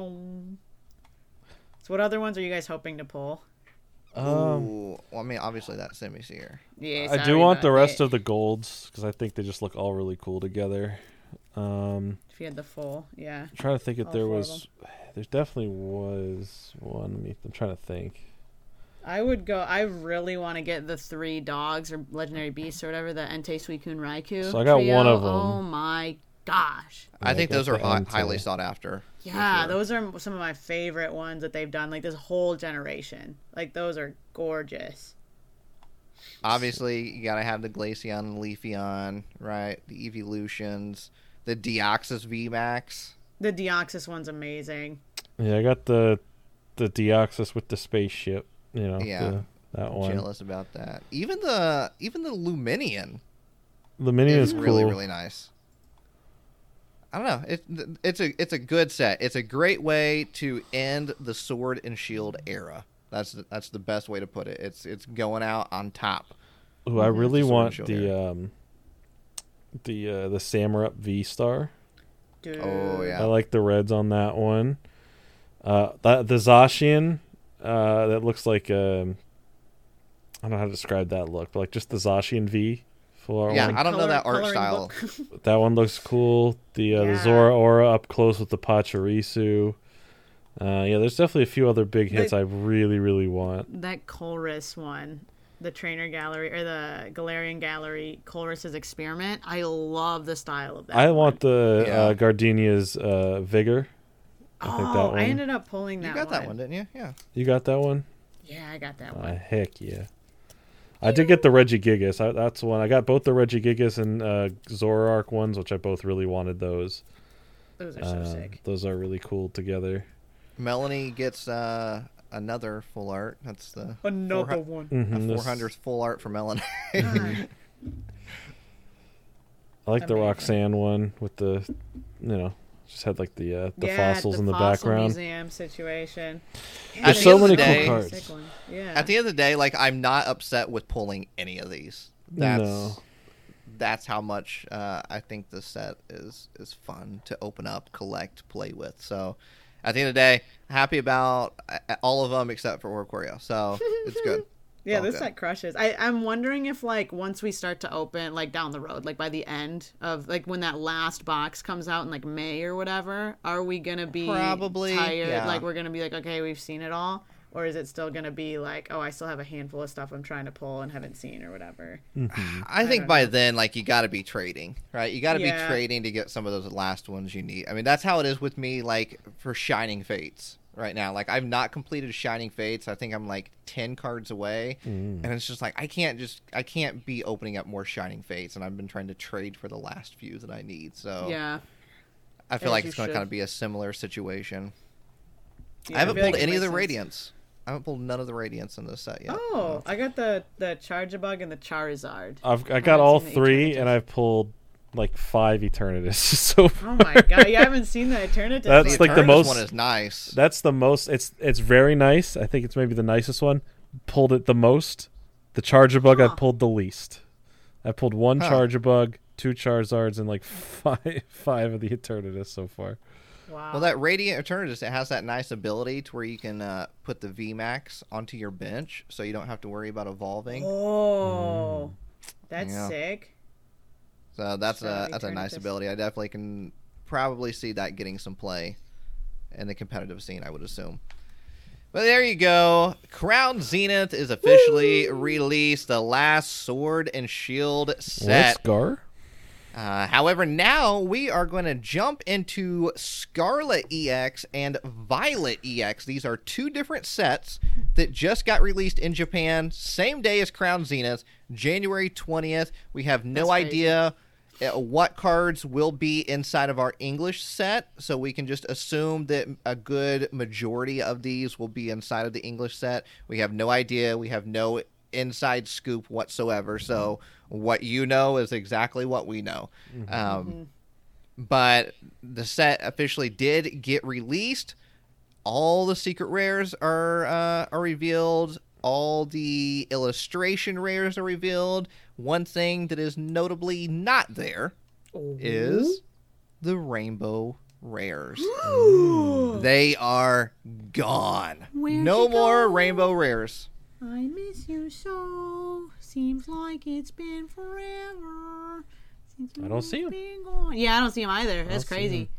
B: So what other ones are you guys hoping to pull?
C: Um,
A: Ooh, well, I mean, obviously that's semi-seer.
B: Yeah,
C: I
B: sorry
C: do want
B: about
C: the rest
B: that.
C: of the golds because I think they just look all really cool together. Um,
B: If you had the full, yeah.
C: I'm trying to think if
B: All
C: there
B: four of
C: was. There definitely was one. Let me, I'm trying to think.
B: I would go. I really want to get the three dogs or legendary beasts or whatever. The Entei, Suicune, Raikou.
C: So I got
B: trio.
C: one of 'em.
B: Oh my gosh!
A: I
C: Yeah,
A: think
C: I
A: those
C: got
A: are
C: the
A: hi-
C: Entei.
A: highly sought after. for
B: Yeah,
A: sure.
B: those are some of my favorite ones that they've done. Like this whole generation. Like those are gorgeous.
A: Obviously, you gotta have the Glaceon and Leafeon, right? The Evolutions, the Deoxys V Max.
B: The Deoxys one's amazing.
C: Yeah, I got the the Deoxys with the spaceship. You know,
A: Yeah.
C: the, that one.
A: Jealous about that. Even the even the Luminion
C: The minion
A: is
C: is cool.
A: really really nice. I don't know. It, it's a it's a good set. It's a great way to end the Sword and Shield era. That's the, that's the best way to put it. It's it's going out on top.
C: Ooh, I really
A: Sword
C: want
A: and Shield
C: the
A: here.
C: um, the uh, the Samurott V Star.
B: Dude.
A: Oh, yeah.
C: I like the reds on that one. Uh, that the Zacian, uh, that looks like um, I don't know how to describe that look, but like just the Zacian V. Full art
A: Yeah,
C: one.
A: I don't know
B: Color-
A: that art
B: coloring
A: style.
B: book.
C: That one looks cool. The uh, the
B: Yeah.
C: Zora Aura up close with the Pachirisu. Uh, yeah, there's definitely a few other big hits
B: The-
C: I really really want.
B: That Colress one, the Trainer Gallery or the Galarian Gallery, Colress's Experiment. I love the style of that.
C: I
B: one.
C: want the
A: Yeah.
C: uh, Gardenia's uh, Vigor. I
B: Oh,
C: think that one.
B: I ended up pulling that
A: You got
B: one.
A: that one, didn't you? Yeah.
C: You got that one?
B: Yeah, I got that
C: Uh,
B: one.
C: heck yeah. I did get the Regigigas. I, that's the one. I got both the Regigigas and uh, Zoroark ones, which I both really wanted those.
B: Those are so
C: Uh,
B: sick.
C: Those are really cool together.
A: Melanie gets uh, another full art. That's the
B: Another
A: four
B: one.
C: Mhm,
A: four
C: this-
A: hundredth full art for Melanie.
B: God.
C: I like the
B: Amazing.
C: Roxanne one with the, you know, just had like the uh, the
B: yeah,
C: fossils
B: the
C: in the
B: fossil
C: background.
B: Museum situation.
A: At
C: There's
A: the
C: so
A: end of
C: many
A: the
C: cool
A: day-
C: cards.
B: Sick one. Yeah.
A: At the end of the day, like I'm not upset with pulling any of these. That's
C: No.
A: that's how much uh, I think the set is is fun to open up, collect, play with. So at the end of the day, happy about uh, all of them except for Orcorio. So it's good.
B: Yeah,
A: all
B: this
A: good.
B: set crushes. I, I'm wondering if, like, once we start to open, like, down the road, like, by the end of, like, when that last box comes out in, like, May or whatever, are we going to be
A: Probably,
B: tired?
A: yeah.
B: Like, we're going to be like, okay, we've seen it all? Or is it still going to be like, oh, I still have a handful of stuff I'm trying to pull and haven't seen or whatever?
A: I think
B: don't
A: by
B: know.
A: then, like, you got to be trading, right? You got to
B: Yeah.
A: be trading to get some of those last ones you need. I mean, that's how it is with me, like, for Shining Fates right now. Like, I've not completed Shining Fates. I think I'm, like, ten cards away. And it's just like, I can't just, I can't be opening up more Shining Fates. And I've been trying to trade for the last few that I need. So
B: Yeah.
A: I feel
B: As
A: like
B: you
A: it's going to
B: should.
A: kind of be a similar situation.
B: Yeah,
A: I haven't
B: feel
A: pulled
B: like it
A: any of the
B: makes sense.
A: Radiants. I haven't pulled none of the Radiants in this set yet.
B: Oh, I got the, the Charjabug and the Charizard.
C: I've I
B: I
C: got
B: haven't
C: all
B: seen the
C: three,
B: Eternatus.
C: and I've pulled like five Eternatus so far.
B: Oh my god, you haven't seen the Eternatus?
C: That's
A: The
C: like the
A: Eternatus
C: most-
A: one is nice.
C: That's the most. It's it's very nice. I think it's maybe the nicest one. Pulled it the most. The Charjabug
B: Huh.
C: I pulled the least. I pulled one
A: Huh.
C: Charjabug, two Charizards, and like five five of the Eternatus so far.
B: Wow.
A: Well, that Radiant Eternatus, it has that nice ability to where you can uh, put the V MAX onto your bench, so you don't have to worry about evolving.
B: Oh, that's
A: Yeah.
B: sick.
A: So that's
B: So
A: a that's a nice
B: Eternatus.
A: ability. I definitely can probably see that getting some play in the competitive scene, I would assume. But there you go. Crown Zenith is officially released, the last Sword and Shield set.
C: Let's Gar.
A: Uh, however, now we are going to jump into Scarlet E X and Violet E X. These are two different sets that just got released in Japan, same day as Crown Zenith, January twentieth. We have no
B: That's crazy.
A: idea uh, what cards will be inside of our English set, so we can just assume that a good majority of these will be inside of the English set. We have no idea. We have no inside scoop whatsoever, so what you know is exactly what we know. Um, but the set officially did get released. All the secret rares are uh, are revealed. All the illustration rares are revealed. One thing that is notably not there is the rainbow rares. They are gone.
B: Where'd
A: no
B: you
A: more
B: go?
A: rainbow rares.
B: I miss you so. Seems like it's been forever. Since
C: I don't see
B: you've
C: 'em.
B: been gone. Yeah, I don't see him either. That's
C: see
B: crazy.
C: 'em.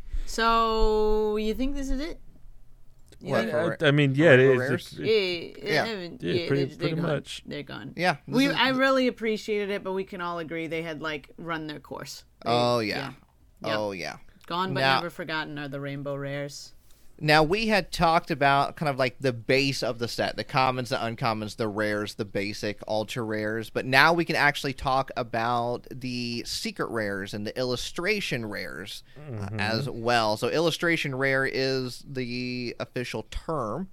B: So you think this is it? You
A: What,
B: think-
A: for-
C: I, I mean, yeah, it
A: rainbow
C: is.
A: rares?
C: It- it-
B: Yeah,
A: Yeah.
B: I haven't-
C: Yeah,
B: yeah,
C: pretty-
B: they're, they're
C: pretty
B: gone.
C: much.
B: They're gone.
A: Yeah. this
B: We,
A: is-
B: I really appreciated it, but we can all agree they had like run their course. They-
A: Oh, yeah.
B: Yeah.
A: Oh, yeah.
B: Gone but
A: Now-
B: never forgotten are the rainbow rares.
A: Now, we had talked about kind of like the base of the set, the commons, the uncommons, the rares, the basic, ultra rares. But now we can actually talk about the secret rares and the illustration rares uh, as well. So illustration rare is the official term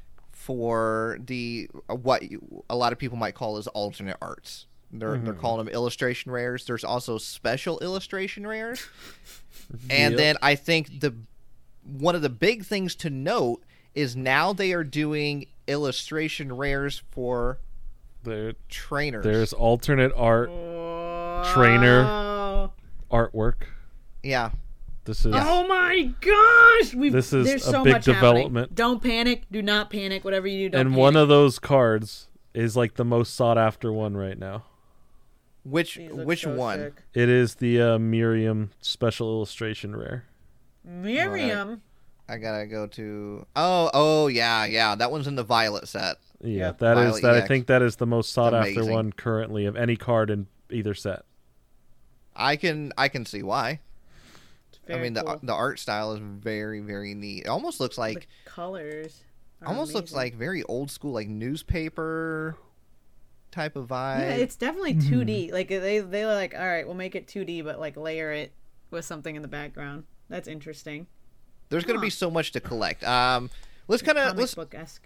A: for the uh, what you, a lot of people might call as alternate arts. They're, they're calling them illustration rares. There's also special illustration rares. And
C: Yep.
A: then I think the one of the big things to note is now they are doing illustration rares for
C: There,
A: trainers.
C: there's alternate art
B: Oh.
C: trainer artwork.
A: Yeah.
C: This is
B: Oh my gosh! We've,
C: This is
B: there's
C: a
B: so
C: big
B: much happening.
C: development.
B: Don't panic. Do not panic. Whatever you do, don't
C: and
B: panic.
C: one of those cards is like the most sought after one right now.
A: Which
B: These look
A: which
B: so
A: one?
B: sick.
C: It is the uh, Miriam special illustration rare.
B: Miriam.
A: I gotta go to. Oh, oh yeah, yeah. That one's in the Violet set.
C: Yeah,
B: Yep.
C: that is
A: Violet
C: that.
A: E
C: I
A: X.
C: think that is the most sought after
A: amazing.
C: one currently of any card in either set.
A: I can I can see why.
B: It's
A: I
B: very
A: mean, the
B: cool.
A: the art style is very very neat. It almost looks like
B: the colors. are
A: almost looks
B: amazing.
A: like very old school, like newspaper type of vibe.
B: Yeah, it's definitely two D. Like they they were like, all right, we'll make it two D, but like layer it with something in the background. That's interesting.
A: There's gonna
B: Huh.
A: be so much to collect. Um, let's kind of
B: Comic
A: let's
B: book esque.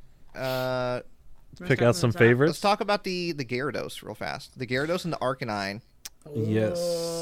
A: uh
C: Pick out some
A: let's
C: favorites.
A: talk about the the Gyarados real fast. The Gyarados and the Arcanine.
C: Yes.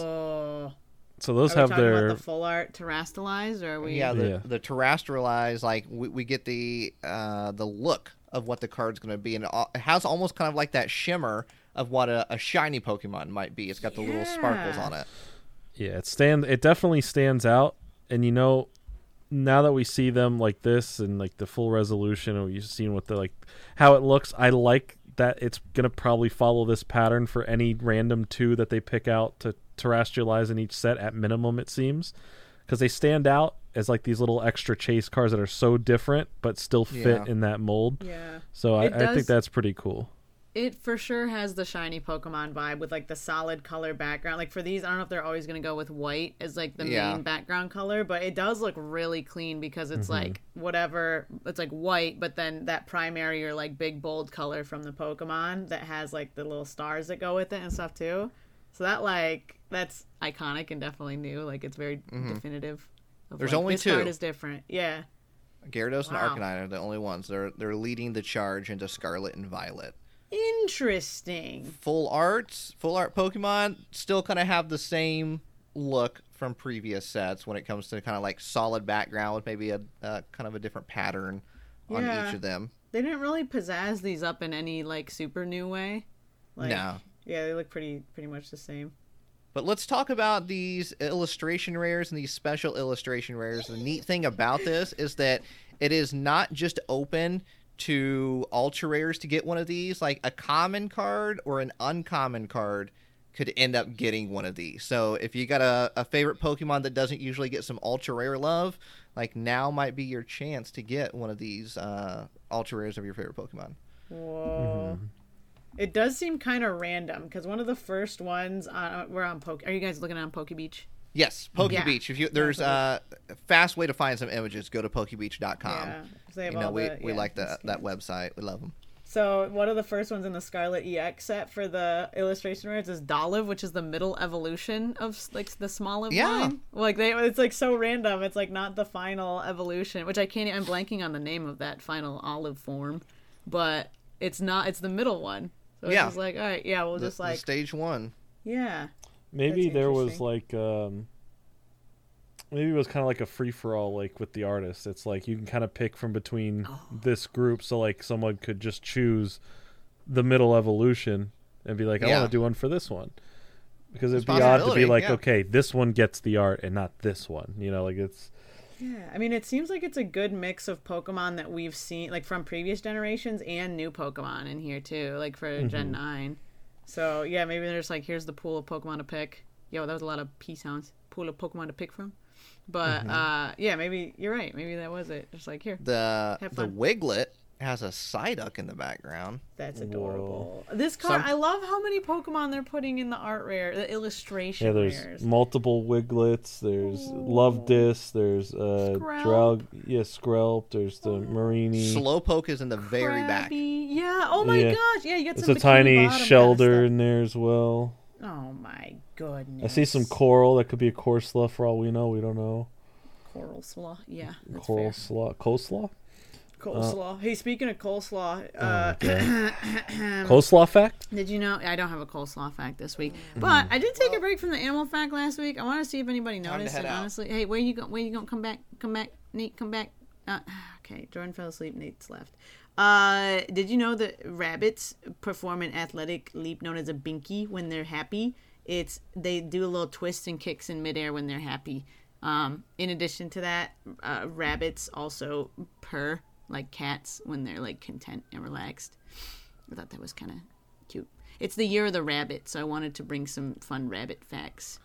B: Oh.
C: So those
B: Are we
C: have
B: talking
C: their
B: about the full art terrestrialized, or are we?
A: Yeah, the
C: Yeah.
A: the terrestrialized, like we, we get the uh the look of what the card's gonna be, and it al- it has almost kind of like that shimmer of what a, a shiny Pokemon might be. It's got the little sparkles
B: Yeah.
A: on it.
C: Yeah, it stand it definitely stands out, and you know, now that we see them like this and like the full resolution, and we've seen what the like how it looks, I like that it's gonna probably follow this pattern for any random two that they pick out to terrestrialize in each set at minimum. It seems because they stand out as like these little extra chase cards that are so different but still fit
A: Yeah.
C: in that mold.
B: Yeah.
C: So I,
B: It
C: I
B: does-
C: think that's pretty cool.
B: It for sure has the shiny Pokemon vibe with like the solid color background. Like for these, I don't know if they're always going to go with white as like the
A: Yeah.
B: main background color, but it does look really clean because it's like whatever, it's like white, but then that primary or like big bold color from the Pokemon that has like the little stars that go with it and stuff too. So that like, that's iconic and definitely new. Like it's very definitive. Of,
A: There's
B: like,
A: only
B: this
A: two.
B: card is different. Yeah.
A: Gyarados
B: Wow.
A: and Arcanine are the only ones. They're they're leading the charge into Scarlet and Violet.
B: Interesting.
A: Full arts, full art Pokemon still kind of have the same look from previous sets when it comes to kind of like solid background with maybe a uh, kind of a different pattern on
B: Yeah.
A: each of them.
B: They didn't really pizzazz these up in any like super new way. Like,
A: No.
B: Yeah, they look pretty pretty much the same.
A: But let's talk about these illustration rares and these special illustration rares. The neat thing about this is that it is not just open to ultra rares to get one of these. Like a common card or an uncommon card could end up getting one of these. So if you got a, a favorite Pokemon that doesn't usually get some ultra rare love, like now might be your chance to get one of these uh, ultra rares of your favorite Pokemon.
B: Whoa. It does seem kind of random because one of the first ones on we're on Poke. Are you guys looking on Poke Beach?
A: Yes, Poke
B: Yeah.
A: Beach. If you there's uh, a fast way to find some images. Go to pokebeach dot com.
B: Yeah, 'cause they have
A: You know,
B: all
A: we,
B: the-
A: we
B: yeah,
A: like
B: the
A: that that website. We love them.
B: So one of the first ones in the Scarlet E X set for the illustration rares is Dolive, which is the middle evolution of like the small
A: Yeah.
B: line. Like they, it's like so random. It's like not the final evolution, which I can't. I'm blanking on the name of that final olive form, but it's not. It's the middle one. So it's
A: Yeah.
B: just like, all right, yeah, we'll
A: The,
B: just
A: the
B: like,
A: stage one.
B: yeah.
C: Maybe
B: That's
C: there was
B: interesting.
C: like um maybe it was kind of like a free for all like with the artist. It's like you can kind of pick from between
B: Oh.
C: this group, so like someone could just choose the middle evolution and be like, I
A: Yeah.
C: want to do one for this one. Because it'd be
A: It's a
C: odd to be
A: possibility,
C: like,
A: yeah.
C: okay, this one gets the art and not this one. You know, like it's
B: Yeah, I mean, it seems like it's a good mix of Pokemon that we've seen, like from previous generations, and new Pokemon in here too, like for
C: Mm-hmm.
B: Gen nine. So yeah, maybe there's like here's the pool of Pokemon to pick. Yo, that was a lot of P sounds. Pool of Pokemon to pick from. But
C: Mm-hmm.
B: uh, yeah, maybe you're right. Maybe that was it. Just like here,
A: The
B: Have
A: the
B: fun.
A: Wiglet has a Psyduck in the background.
B: that's
C: Whoa.
B: adorable. This card,
A: Some-
B: I love how many Pokemon they're putting in the art rare, the illustration
C: yeah. There's
B: rares.
C: multiple Wiglets. There's Love Disc. There's uh,
B: Skrelp.
C: Draug. Yeah, Skrelp. There's the Marini.
A: Slowpoke is in the very back.
B: Crabby. Yeah. Oh my
C: Yeah.
B: gosh. Yeah, you got
C: There's
B: some
C: a
B: Bikini
C: tiny
B: Bottom kinda
C: Shelder
B: stuff.
C: in there as well.
B: Oh my goodness.
C: I see some coral. That could be a Corsola for all we know. We don't know.
B: Coral slaw. Yeah, that's
C: Coral
B: fair.
C: slaw. Coleslaw?
B: Coleslaw. Hey, speaking of coleslaw, uh,
C: Coleslaw fact?
B: did you know? I don't have a coleslaw fact this week,
C: Mm-hmm.
B: but I did take a break from the animal fact last week. I want to see if anybody
A: to
B: noticed.
A: head
B: And
A: out.
B: honestly, hey, where you go? Where you going? Come back. Come back. Nate, come back. Uh, okay, Jordan fell asleep. Nate's left. Uh, did you know that rabbits perform an athletic leap known as a binky when they're happy? It's they do a little twists and kicks in midair when they're happy. Um, in addition to that, uh, rabbits also purr like cats when they're like content and relaxed. I thought that was kind of cute. It's the year of the rabbit, so I wanted to bring some fun rabbit facts.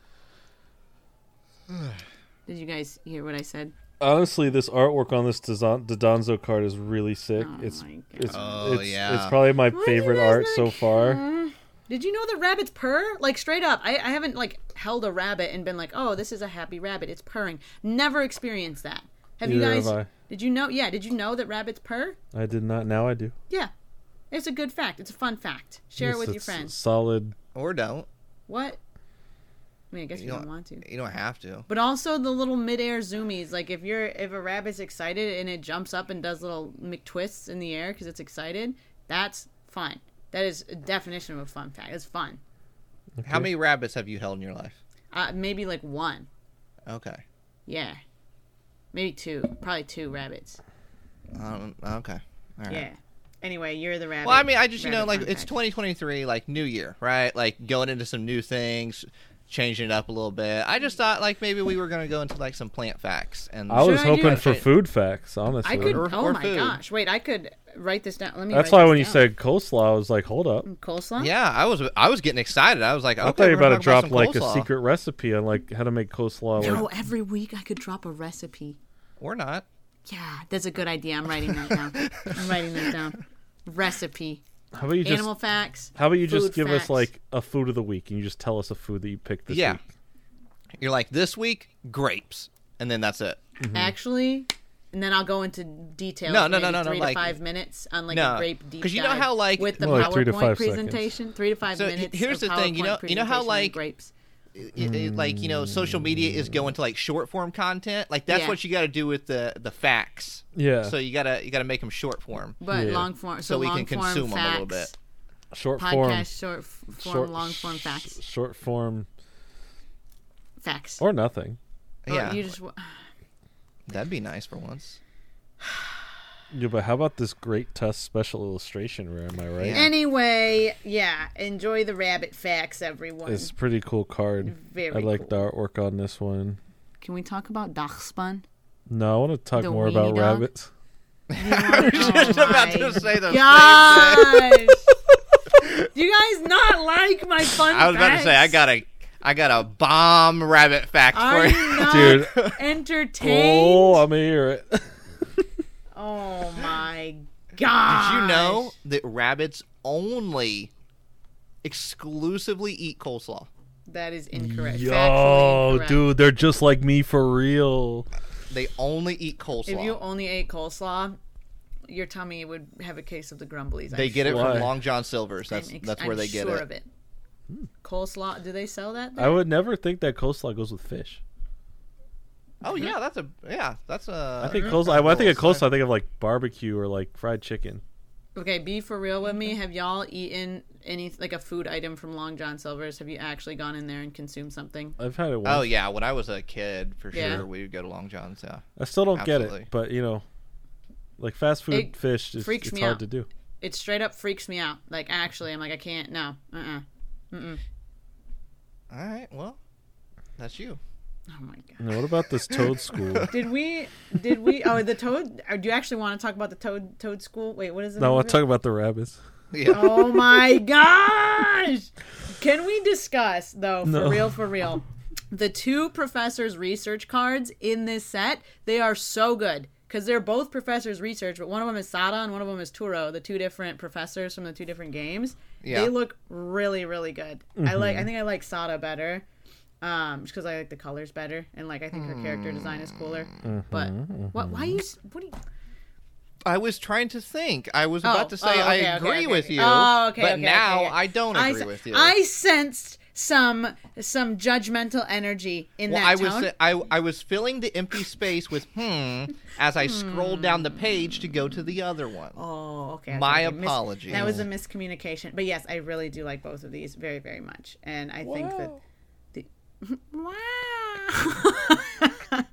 B: Did you guys hear what I said?
C: Honestly, this artwork on this Dazan- Dodonzo card is really sick.
B: Oh
C: it's
B: my God.
C: it's
A: Oh,
C: it's,
A: yeah.
C: it's probably my
B: Why do
C: favorite
B: you guys
C: art so
B: like-
C: far.
B: Uh, Did you know that rabbits purr? Like, straight up. I, I haven't, like, held a rabbit and been like, oh, this is a happy rabbit. It's purring. Never experienced that. Have you
C: Neither
B: guys...
C: have I.
B: Did you know... Yeah, did you know that rabbits purr?
C: I did not. Now I do.
B: Yeah. It's a good fact. It's a fun fact. Share
C: Yes,
B: it with your
C: it's
B: friends.
C: Solid.
A: Or don't.
B: What? I mean, I guess you,
A: You
B: don't
A: don't-
B: want to.
A: You don't have to.
B: But also the little midair zoomies. Like, if you're... If a rabbit's excited and it jumps up and does little McTwists in the air because it's excited, that's fun. That is a definition of a fun fact. It's fun.
C: Okay.
A: How many rabbits have you held in your life?
B: Uh, maybe, like, one.
A: Okay.
B: Yeah. Maybe two. Probably two rabbits.
A: Um, okay. All right.
B: Yeah. Anyway, you're the rabbit.
A: Well, I mean, I just, you know,
B: rabbit
A: like,
B: fun
A: it's
B: fact.
A: twenty twenty-three, like, new year, right? Like, going into some new things, changing it up a little bit. I just thought, like, maybe we were going to go into, like, some plant facts. And
C: I was
B: Should I do-
C: hoping for
A: I-
C: food facts, honestly.
B: I could.
A: Or-
B: oh
A: or
B: my
A: food.
B: gosh! Wait, I could write this down. Let me.
C: That's
B: write
C: why
B: this
C: when you
B: down.
C: said coleslaw, I was like, hold up.
B: coleslaw.
A: Yeah, I was I was getting excited. I was like, okay,
C: I thought you
A: we're
C: were about to
A: gonna
C: drop
A: talk about
C: like
A: some
C: a
A: coleslaw.
C: secret recipe on like how to make coleslaw. Like,
B: No, every week I could drop a recipe.
A: Or not.
B: Yeah, that's a good idea. I'm writing that down. I'm writing that down. Recipe.
C: how about you just
B: Animal facts.
C: how about you just
B: food
C: give
B: facts.
C: us like a food of the week and you just tell us a food that you picked this
A: Yeah.
C: week.
A: You're like, this week, grapes. And then that's it.
B: Actually, and then I'll go into details.
A: No, no, no,
B: maybe
A: no, no,
B: Three
A: like-
B: to five minutes on like
A: No,
B: a grape deep
A: 'cause you know
B: dive
A: how, like-
B: with the
C: More like three to
B: PowerPoint
C: five seconds.
B: presentation. Three to five
A: So,
B: minutes.
A: here's
B: of
A: the thing, you know-
B: PowerPoint
A: you know how,
B: presentation on
A: like,
B: grapes.
A: It, it, like, you know, social media is going to like short form content. Like, that's
B: Yeah.
A: what you got to do with the the facts.
C: Yeah.
A: So you gotta you gotta make them short form.
B: But
C: Yeah.
B: long form, so,
A: So we
B: long
A: can
B: form
A: consume 'em a
B: facts,
A: little bit.
C: Short form.
B: Podcast short f- form,
C: Short,
B: long form
C: sh-
B: facts,
C: Short form
B: facts.
C: or nothing.
B: Or
A: Yeah,
B: you just w-
A: that'd be nice for once.
C: Yeah, but how about this great Tusk special illustration? Where am I right?
A: Yeah.
B: anyway, yeah. Enjoy the rabbit facts, everyone.
C: It's a pretty cool card.
B: Very
C: I like the
B: cool.
C: artwork on this one.
B: Can we talk about Dachspun?
C: No, I want to talk
B: The
C: more
B: weenie
C: about
B: dog?
C: rabbits.
A: I was just
B: Oh
A: about
B: my
A: to say the
B: Gosh! Do you guys not like my fun
A: I was about to say I
B: facts?
A: got a I got a bomb rabbit fact
B: Are
A: for
B: you
A: you.
B: not
C: Dude.
B: entertained?
C: Oh, I'm hear it.
B: Oh my god!
A: Did you know that rabbits only exclusively eat coleslaw?
B: that is incorrect?
C: Yo,
B: Factually incorrect.
C: dude, they're just like me for real.
A: They only eat coleslaw.
B: If you only ate coleslaw, your tummy would have a case of the grumblies.
A: they
B: I'm
A: get it
C: Why?
A: from Long John Silver's. That's
B: I'm ex-
A: that's where
B: I'm
A: they get
B: sure
A: it.
B: of it. Coleslaw? Do they sell that?
C: I
B: there?
C: would never think that coleslaw goes with fish.
A: Oh yeah, that's a yeah, that's a.
C: I think coleslaw. When I think of coleslaw, I think of like barbecue or like fried chicken.
B: Okay, be for real with me. Have y'all eaten any like a food item from Long John Silver's? Have you actually gone in there and consumed something?
C: I've had it once.
A: Oh yeah, when I was a kid, for
B: Yeah.
A: sure, we would go to Long John's. Yeah.
C: I still don't get
A: Absolutely.
C: it, but you know, like fast food
B: It
C: fish, is,
B: freaks
C: it's
B: me
C: hard
B: out.
C: to do.
B: It straight up freaks me out. Like actually, I'm like I can't. No. Uh. uh Mm-mm.
A: All right, well, that's you.
B: Oh my god.
C: Now, what about this Toad School?
B: Did we? Did we? Oh, the toad. Or do you actually want to talk about the toad? Toad school? Wait, what is it?
C: No, I want to talk about the rabbits.
A: Yeah.
B: Oh my gosh! Can we discuss though, for
C: No.
B: real, for real, the two professors' research cards in this set? They are so good because they're both professors' research, but one of them is Sada and one of them is Turo, the two different professors from the two different games.
A: Yeah.
B: They look really, really good. I like. I think I like Sada better. Um, just because I like the colors better, and like I think her character design is cooler. But what? Why you? s- What do you?
A: I was trying to think. I was
B: Oh,
A: about to say
B: oh, okay,
A: I
B: okay,
A: agree
B: okay,
A: with
B: okay.
A: you,
B: Oh, okay,
A: but
B: okay,
A: now
B: okay, okay.
A: I don't
B: I
A: agree
B: se-
A: with you.
B: I sensed some some judgmental energy in
A: well,
B: that
A: I
B: tone.
A: was I I was filling the empty space with hmm as I scrolled down the page to go to the other one.
B: Oh, okay. okay,
A: My
B: okay. Mis-
A: apologies.
B: that was a miscommunication. But yes, I really do like both of these very, very much, and I think that the wow.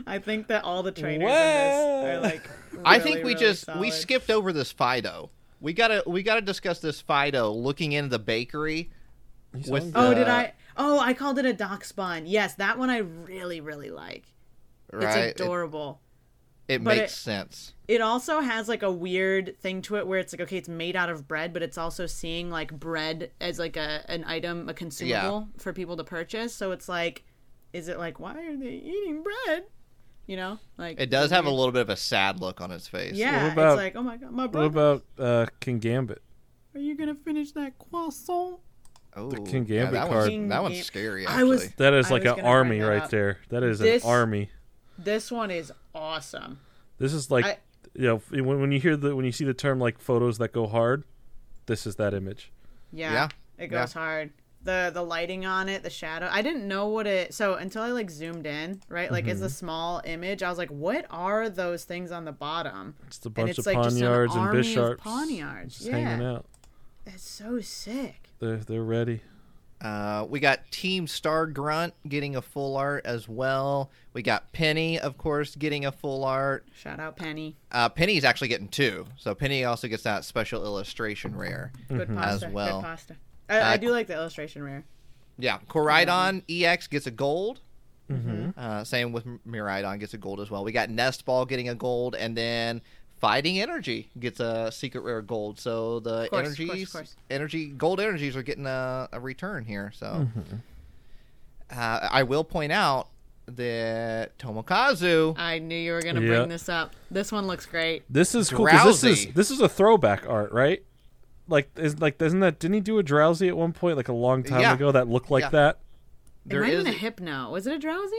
B: I think that all the trainers
C: What?
B: in this are like.
A: I
B: really,
A: think we
B: really
A: just we
B: solid.
A: skipped over this Fido. We gotta we gotta discuss this Fido looking into the bakery.
C: He's
A: With-
C: hungry.
B: Oh, did
A: uh,
B: I? Oh, I called it a dock spawn. Yes, that one I really, really like.
A: Right,
B: It's adorable.
A: It, it
B: but
A: makes
B: it-
A: sense.
B: It also has like a weird thing to it where it's like, okay, it's made out of bread, but it's also seeing like bread as like a an item, a consumable for people to purchase. So it's like, is it like, why are they eating bread? You know, like
A: It does have a
B: weird-
A: little bit of a sad look on its face.
B: Yeah,
C: What about-
B: it's like, oh my god, my
C: What
B: brother,
C: about uh, King Gambit?
B: are you gonna finish that croissant?
A: Oh,
C: The King
A: yeah,
C: Gambit
A: that
C: card.
A: One's, that one's
B: King
A: scary.
B: Gam-
A: Actually,
B: I was-
C: That is
B: I
C: like
B: was
C: an
B: gonna bring
C: army
B: that
C: right
B: up.
C: there. That is
B: This-
C: an army.
B: This one is awesome.
C: This is like,
B: I-
C: you know, when, when you hear the when you see the term like photos that go hard, this is that image.
B: Yeah,
A: Yeah,
B: it goes hard. The the lighting on it, the shadow. I didn't know what it. So until I like zoomed in, right? Like it's a small image. I was like, what are those things on the bottom?
C: It's a
B: And
C: bunch
B: it's
C: of
B: like just an
C: poniards and
B: army of
C: bisharps
B: poniards.
C: just
B: Yeah.
C: hanging out.
B: It's so sick.
C: They're they're ready.
A: uh, we got Team Star Grunt getting a full art as well. We got Penny, of course, getting a full art.
B: Shout out Penny.
A: Uh, Penny's actually getting two, so Penny also gets that special illustration rare.
B: Good pasta.
A: As well.
B: Good pasta. I, I
A: Uh,
B: do like the illustration rare.
A: Yeah, Koraidon E X gets a gold.
C: Mm-hmm.
A: Uh, same with Miraidon gets a gold as well. We got Nest Ball getting a gold, and then Fighting Energy gets a secret rare gold. So the
B: Of course, of course, of
A: energies,
B: course.
A: energy, gold energies are getting a, a return here. So
C: Mm-hmm.
A: uh, I will point out that Tomokazu.
B: I knew you were gonna
C: Yeah.
B: bring this up. This one looks great.
C: This is cool because this
A: Drowsy.
C: is this is a throwback art, right? Like is like isn't that didn't he do a Drowsy at one point like a long time
A: Yeah.
C: ago that looked like
A: Yeah.
C: that?
B: It
A: There
B: might have
A: is.
B: been a hypno. Was it a drowsy?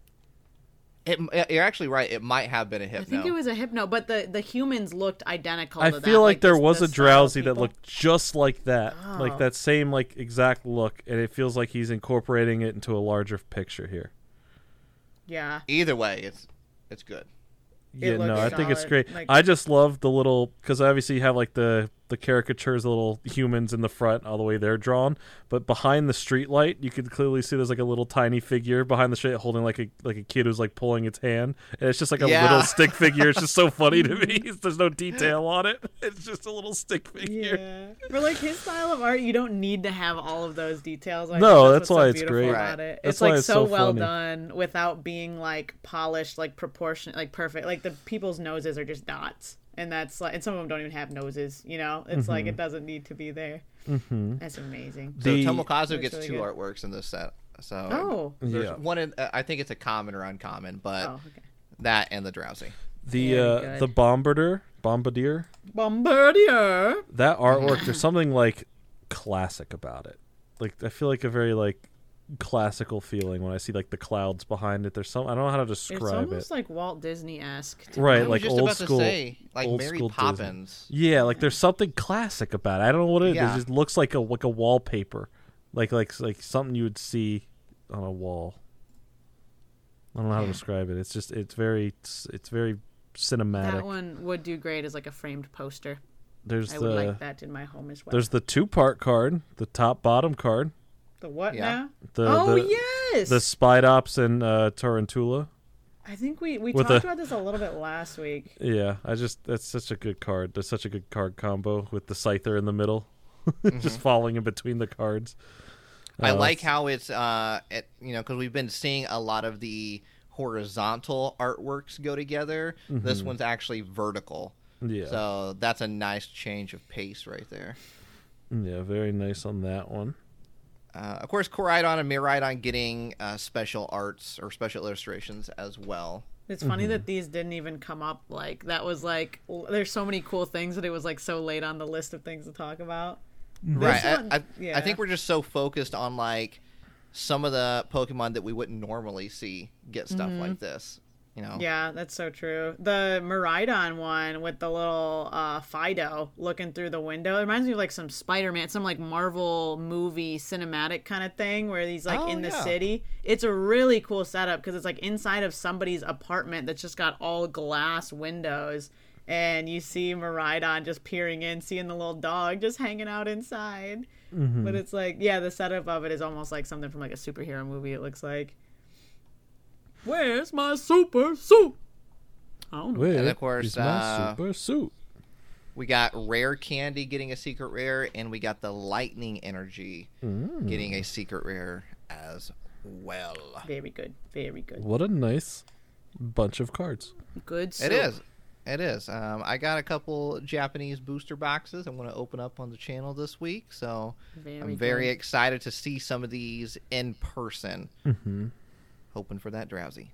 A: It, you're actually right. It might have been a hypno.
B: I think it was a hypno, but the, the humans looked identical
C: I
B: to
C: feel
B: that.
C: like, there
B: the-
C: was
B: the
C: a
B: style
C: Drowsy that
B: people.
C: looked just like that, like
B: Oh.
C: that same like exact look, and it feels like he's incorporating it into a larger picture here.
B: Yeah.
A: Either way, it's it's good.
B: It
C: Yeah, no,
B: looks
C: I think it's
B: solid,
C: great.
B: like-
C: I just love the little because obviously you have like the the caricatures, the little humans in the front, all the way they're drawn, but behind the street light, you can clearly see there's like a little tiny figure behind the street holding like a like a kid who's like pulling its hand, and it's just like a
A: Yeah.
C: little stick figure. It's just so funny to me. There's no detail on it. It's just a little stick figure.
B: Yeah. For like his style of art, you don't need to have all of those details. I
C: No,
B: think
C: that's
B: what's
C: why
B: so
C: it's
B: beautiful
C: great.
B: About
A: Right.
B: it.
C: That's
B: It's
C: why
B: like
C: it's
B: so,
C: so
B: well
C: funny.
B: done without being like polished, like proportionate, like perfect. Like the people's noses are just dots, and that's like, and some of them don't even have noses. You know, it's like it doesn't need to be there.
C: Mm-hmm.
B: That's amazing.
A: So
C: The-
A: Tomokazu
B: Looks
A: gets
B: really
A: two
B: good.
A: artworks in this set. So
B: Oh.
A: there's
C: Yeah.
A: one. In, uh, I think it's a common or uncommon, but
B: Oh, okay.
A: that and the Drowsy.
C: The
B: Very
C: uh,
B: good.
C: the bombardier, bombardier,
B: Bombardier.
C: that artwork. There's something like classic about it. Like I feel like a very like classical feeling when I see like the clouds behind it. There's some I don't know how to
B: It's
C: describe
B: almost
C: it.
B: like Walt Disney esque.
C: Right,
A: I was
C: like
A: just
C: old
A: about
C: school.
A: to say, like
C: old
A: Mary
C: school Disney.
A: Poppins.
C: Yeah, like there's something classic about it. I don't know what it is.
A: Yeah.
C: It just looks like a like a wallpaper, like like like something you would see on a wall. I don't know how to describe it. It's just it's very it's, it's very cinematic.
B: That one would do great as like a framed poster.
C: There's
B: I
C: the
B: would like that in my home as well.
C: there's the two part card, the top bottom card,
B: the what
A: Yeah.
B: now?
C: the
B: oh
C: the,
B: yes.
C: the Spidops and uh, Tarantula.
B: I think we we
C: with
B: talked
C: a-
B: about this a little bit last week.
C: Yeah, I just that's such a good card. There's such a good card combo with the Scyther in the middle, just falling in between the cards.
A: I
C: Uh,
A: like how it's uh, it, you know, because we've been seeing a lot of the horizontal artworks go together. This one's actually vertical,
C: Yeah,
A: so that's a nice change of pace right there.
C: yeah, very nice on that one.
A: Uh, of course, Koraidon and Miraidon getting uh, special arts or special illustrations as well.
B: It's funny that these didn't even come up. Like that was like l- there's so many cool things that it was like so late on the list of things to talk about.
A: Right.
B: This one-
A: I, I,
B: yeah.
A: I think we're just so focused on like some of the Pokemon that we wouldn't normally see get stuff like this. You know.
B: Yeah, that's so true. The Miraidon one with the little uh, Fido looking through the window. It reminds me of like some Spider-Man, some like Marvel movie cinematic kind of thing where he's like
A: Oh,
B: in the
A: yeah.
B: city. It's a really cool setup because it's like inside of somebody's apartment that's just got all glass windows. And you see Miraidon just peering in, seeing the little dog just hanging out inside. But it's like, yeah, the setup of it is almost like something from like a superhero movie, it looks like. Where's my super suit? I don't know.
C: Where
A: And of course,
C: is my
A: uh,
C: super suit?
A: We got Rare Candy getting a secret rare, and we got the Lightning Energy
C: Mm.
A: getting a secret rare as well.
B: Very good. Very good.
C: What a nice bunch of cards.
B: Good soup.
A: It is. It is. Um, I got a couple Japanese booster boxes I'm going to open up on the channel this week, so
B: Very
A: I'm very
B: good.
A: excited to see some of these in person.
C: Mm-hmm.
A: Hoping for that drowsy.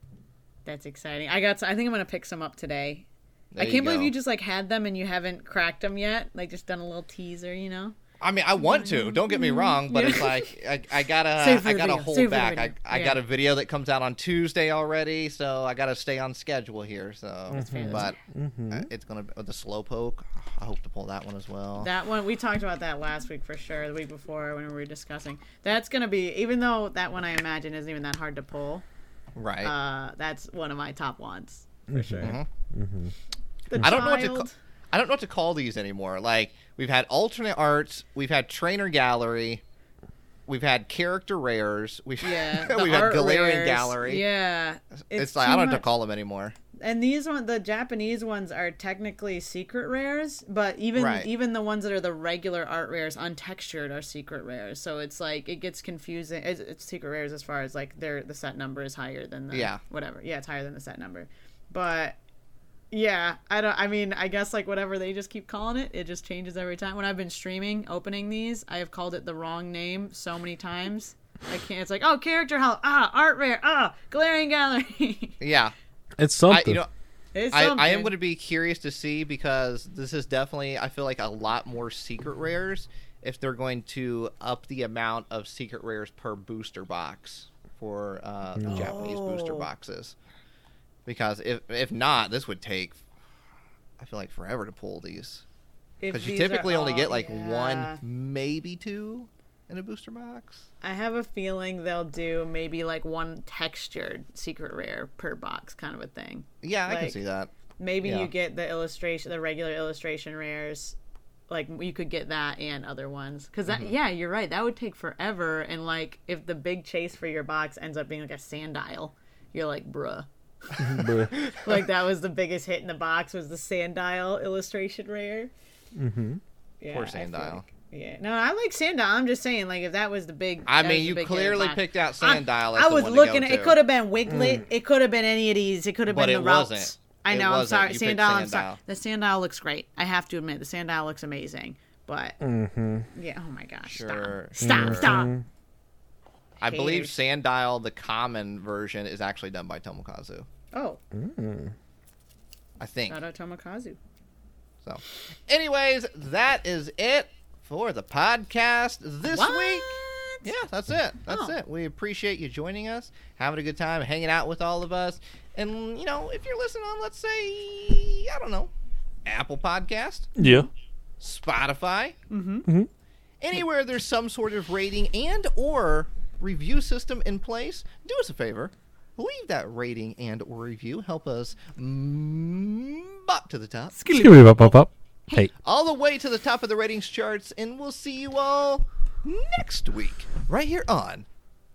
B: That's exciting. I got. I think I'm gonna pick some up today.
A: There
B: I can't believe
A: go.
B: you just like had them and you haven't cracked them yet. Like just done a little teaser, you know.
A: I mean, I want to. Don't get me wrong, but
B: Yeah.
A: it's like I, I gotta,
B: Save for
A: I
B: the
A: gotta
B: video.
A: hold
B: Save for the
A: back. I,
B: video.
A: I
B: Yeah.
A: got a video that comes out on Tuesday already, so I gotta stay on schedule here. So,
B: That's fair, that's
A: but
C: Mm-hmm.
A: uh, it's gonna be the Slowpoke. I hope to pull that one as well.
B: That one we talked about that last week for sure. The week before when we were discussing. That's gonna be even though that one I imagine isn't even that hard to pull.
A: right.
B: Uh, that's one of my top ones for sure.
A: Mhm.
C: Mm-hmm.
B: The
A: I don't know what to. Ca-
B: child-
A: I don't know what to call these anymore. Like we've had alternate arts, we've had trainer gallery, we've had character rares, we've
B: Yeah, the
A: we've had
B: art
A: Galarian
B: rares.
A: gallery.
B: Yeah,
A: It's, like
B: too
A: I don't know
B: much.
A: what to call them anymore.
B: And these one, the Japanese ones, are technically secret rares, but even
A: Right.
B: even the ones that are the regular art rares, untextured, are secret rares. So it's like it gets confusing. It's, it's secret rares as far as like their the set number is higher than the
A: Yeah.
B: whatever. Yeah, it's higher than the set number. But yeah, I don't. I mean, I guess like whatever they just keep calling it, it just changes every time. When I've been streaming opening these, I have called it the wrong name so many times. I can't. It's like, oh, character hall, ah, art rare, ah, Galarian gallery.
A: Yeah.
C: It's
A: I,
C: something.
A: you know,
B: It's
A: I, I am
B: something.
A: going to be curious to see because this is definitely, I feel like, a lot more secret rares if they're going to up the amount of secret rares per booster box for uh, the Japanese booster
B: Oh.
A: boxes. Because if if not, this would take, I feel like, forever to pull these.
B: If
A: Because you
B: these are
A: typically only
B: all-
A: get like
B: yeah.
A: one, maybe two in a booster box.
B: I have a feeling they'll do maybe like one textured secret rare per box kind of a thing.
A: Yeah, I can
B: Like-
A: see that.
B: Maybe
A: Yeah.
B: you get the illustration, the regular illustration rares. Like you could get that and other ones. Because that,
A: Mm-hmm.
B: yeah, you're right. That would take forever. And like if the big chase for your box ends up being like a Sandile, you're like, bruh.
C: Bruh.
B: Like that was the biggest hit in the box was the Sandile illustration rare.
C: Mm-hmm.
B: Yeah,
A: Poor
B: I feel
A: Sandile.
B: like- yeah, no, I like Sandile. I'm just saying, like, if that was the big,
A: I
B: that
A: mean,
B: was the
A: you
B: big hit
A: clearly
B: box.
A: picked out
B: I-
A: Sandile as
B: I
A: the
B: was
A: one
B: looking.
A: to
B: at
A: go
B: it.
A: to.
B: Could have been Wiglet. It could have been any of these. It could have
A: But
B: been
A: it
B: the routes.
A: wasn't.
B: I
A: It
B: know. I'm
A: wasn't.
B: sorry,
A: You picked
B: Sandile. I'm sorry.
A: Sandile.
B: The Sandile looks great. I have to admit, the Sandile looks amazing. But
C: Mm-hmm.
B: yeah, oh my gosh,
A: Sure,
B: stop, stop,
A: sure.
B: stop.
A: I believe
B: Haters.
A: Sandile, the common version, is actually done by Tomokazu.
B: Oh,
A: I think.
B: shout out Tomokazu.
A: So, anyways, that is it for the podcast this
B: What?
A: week. Yeah, that's it. That's
B: Oh.
A: it. We appreciate you joining us, having a good time, hanging out with all of us. And, you know, if you're listening on, let's say, I don't know, Apple Podcast,
C: Yeah.
A: Spotify,
C: Mhm.
A: anywhere there's some sort of rating and or review system in place, do us a favor. Leave that rating and or review. Help us mm, bop to the top.
C: Skibidi bop bop bop. Hey.
A: All the way to the top of the ratings charts, and we'll see you all next week right here on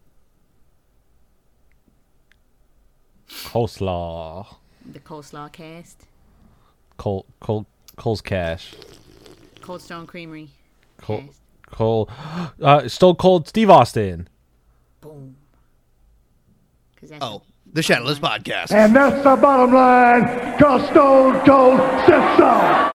C: Coleslaw.
B: The Coleslaw Cast,
C: Cole. Cole. Cole's Cash.
B: Cold Stone Creamery.
C: Cole.
B: Cast.
C: Cole. Uh, Stone Cold Steve Austin.
B: Boom. 'Cause that's
A: oh the Shadowless Podcast.
E: And that's the bottom line, 'cause Stone Cold said so.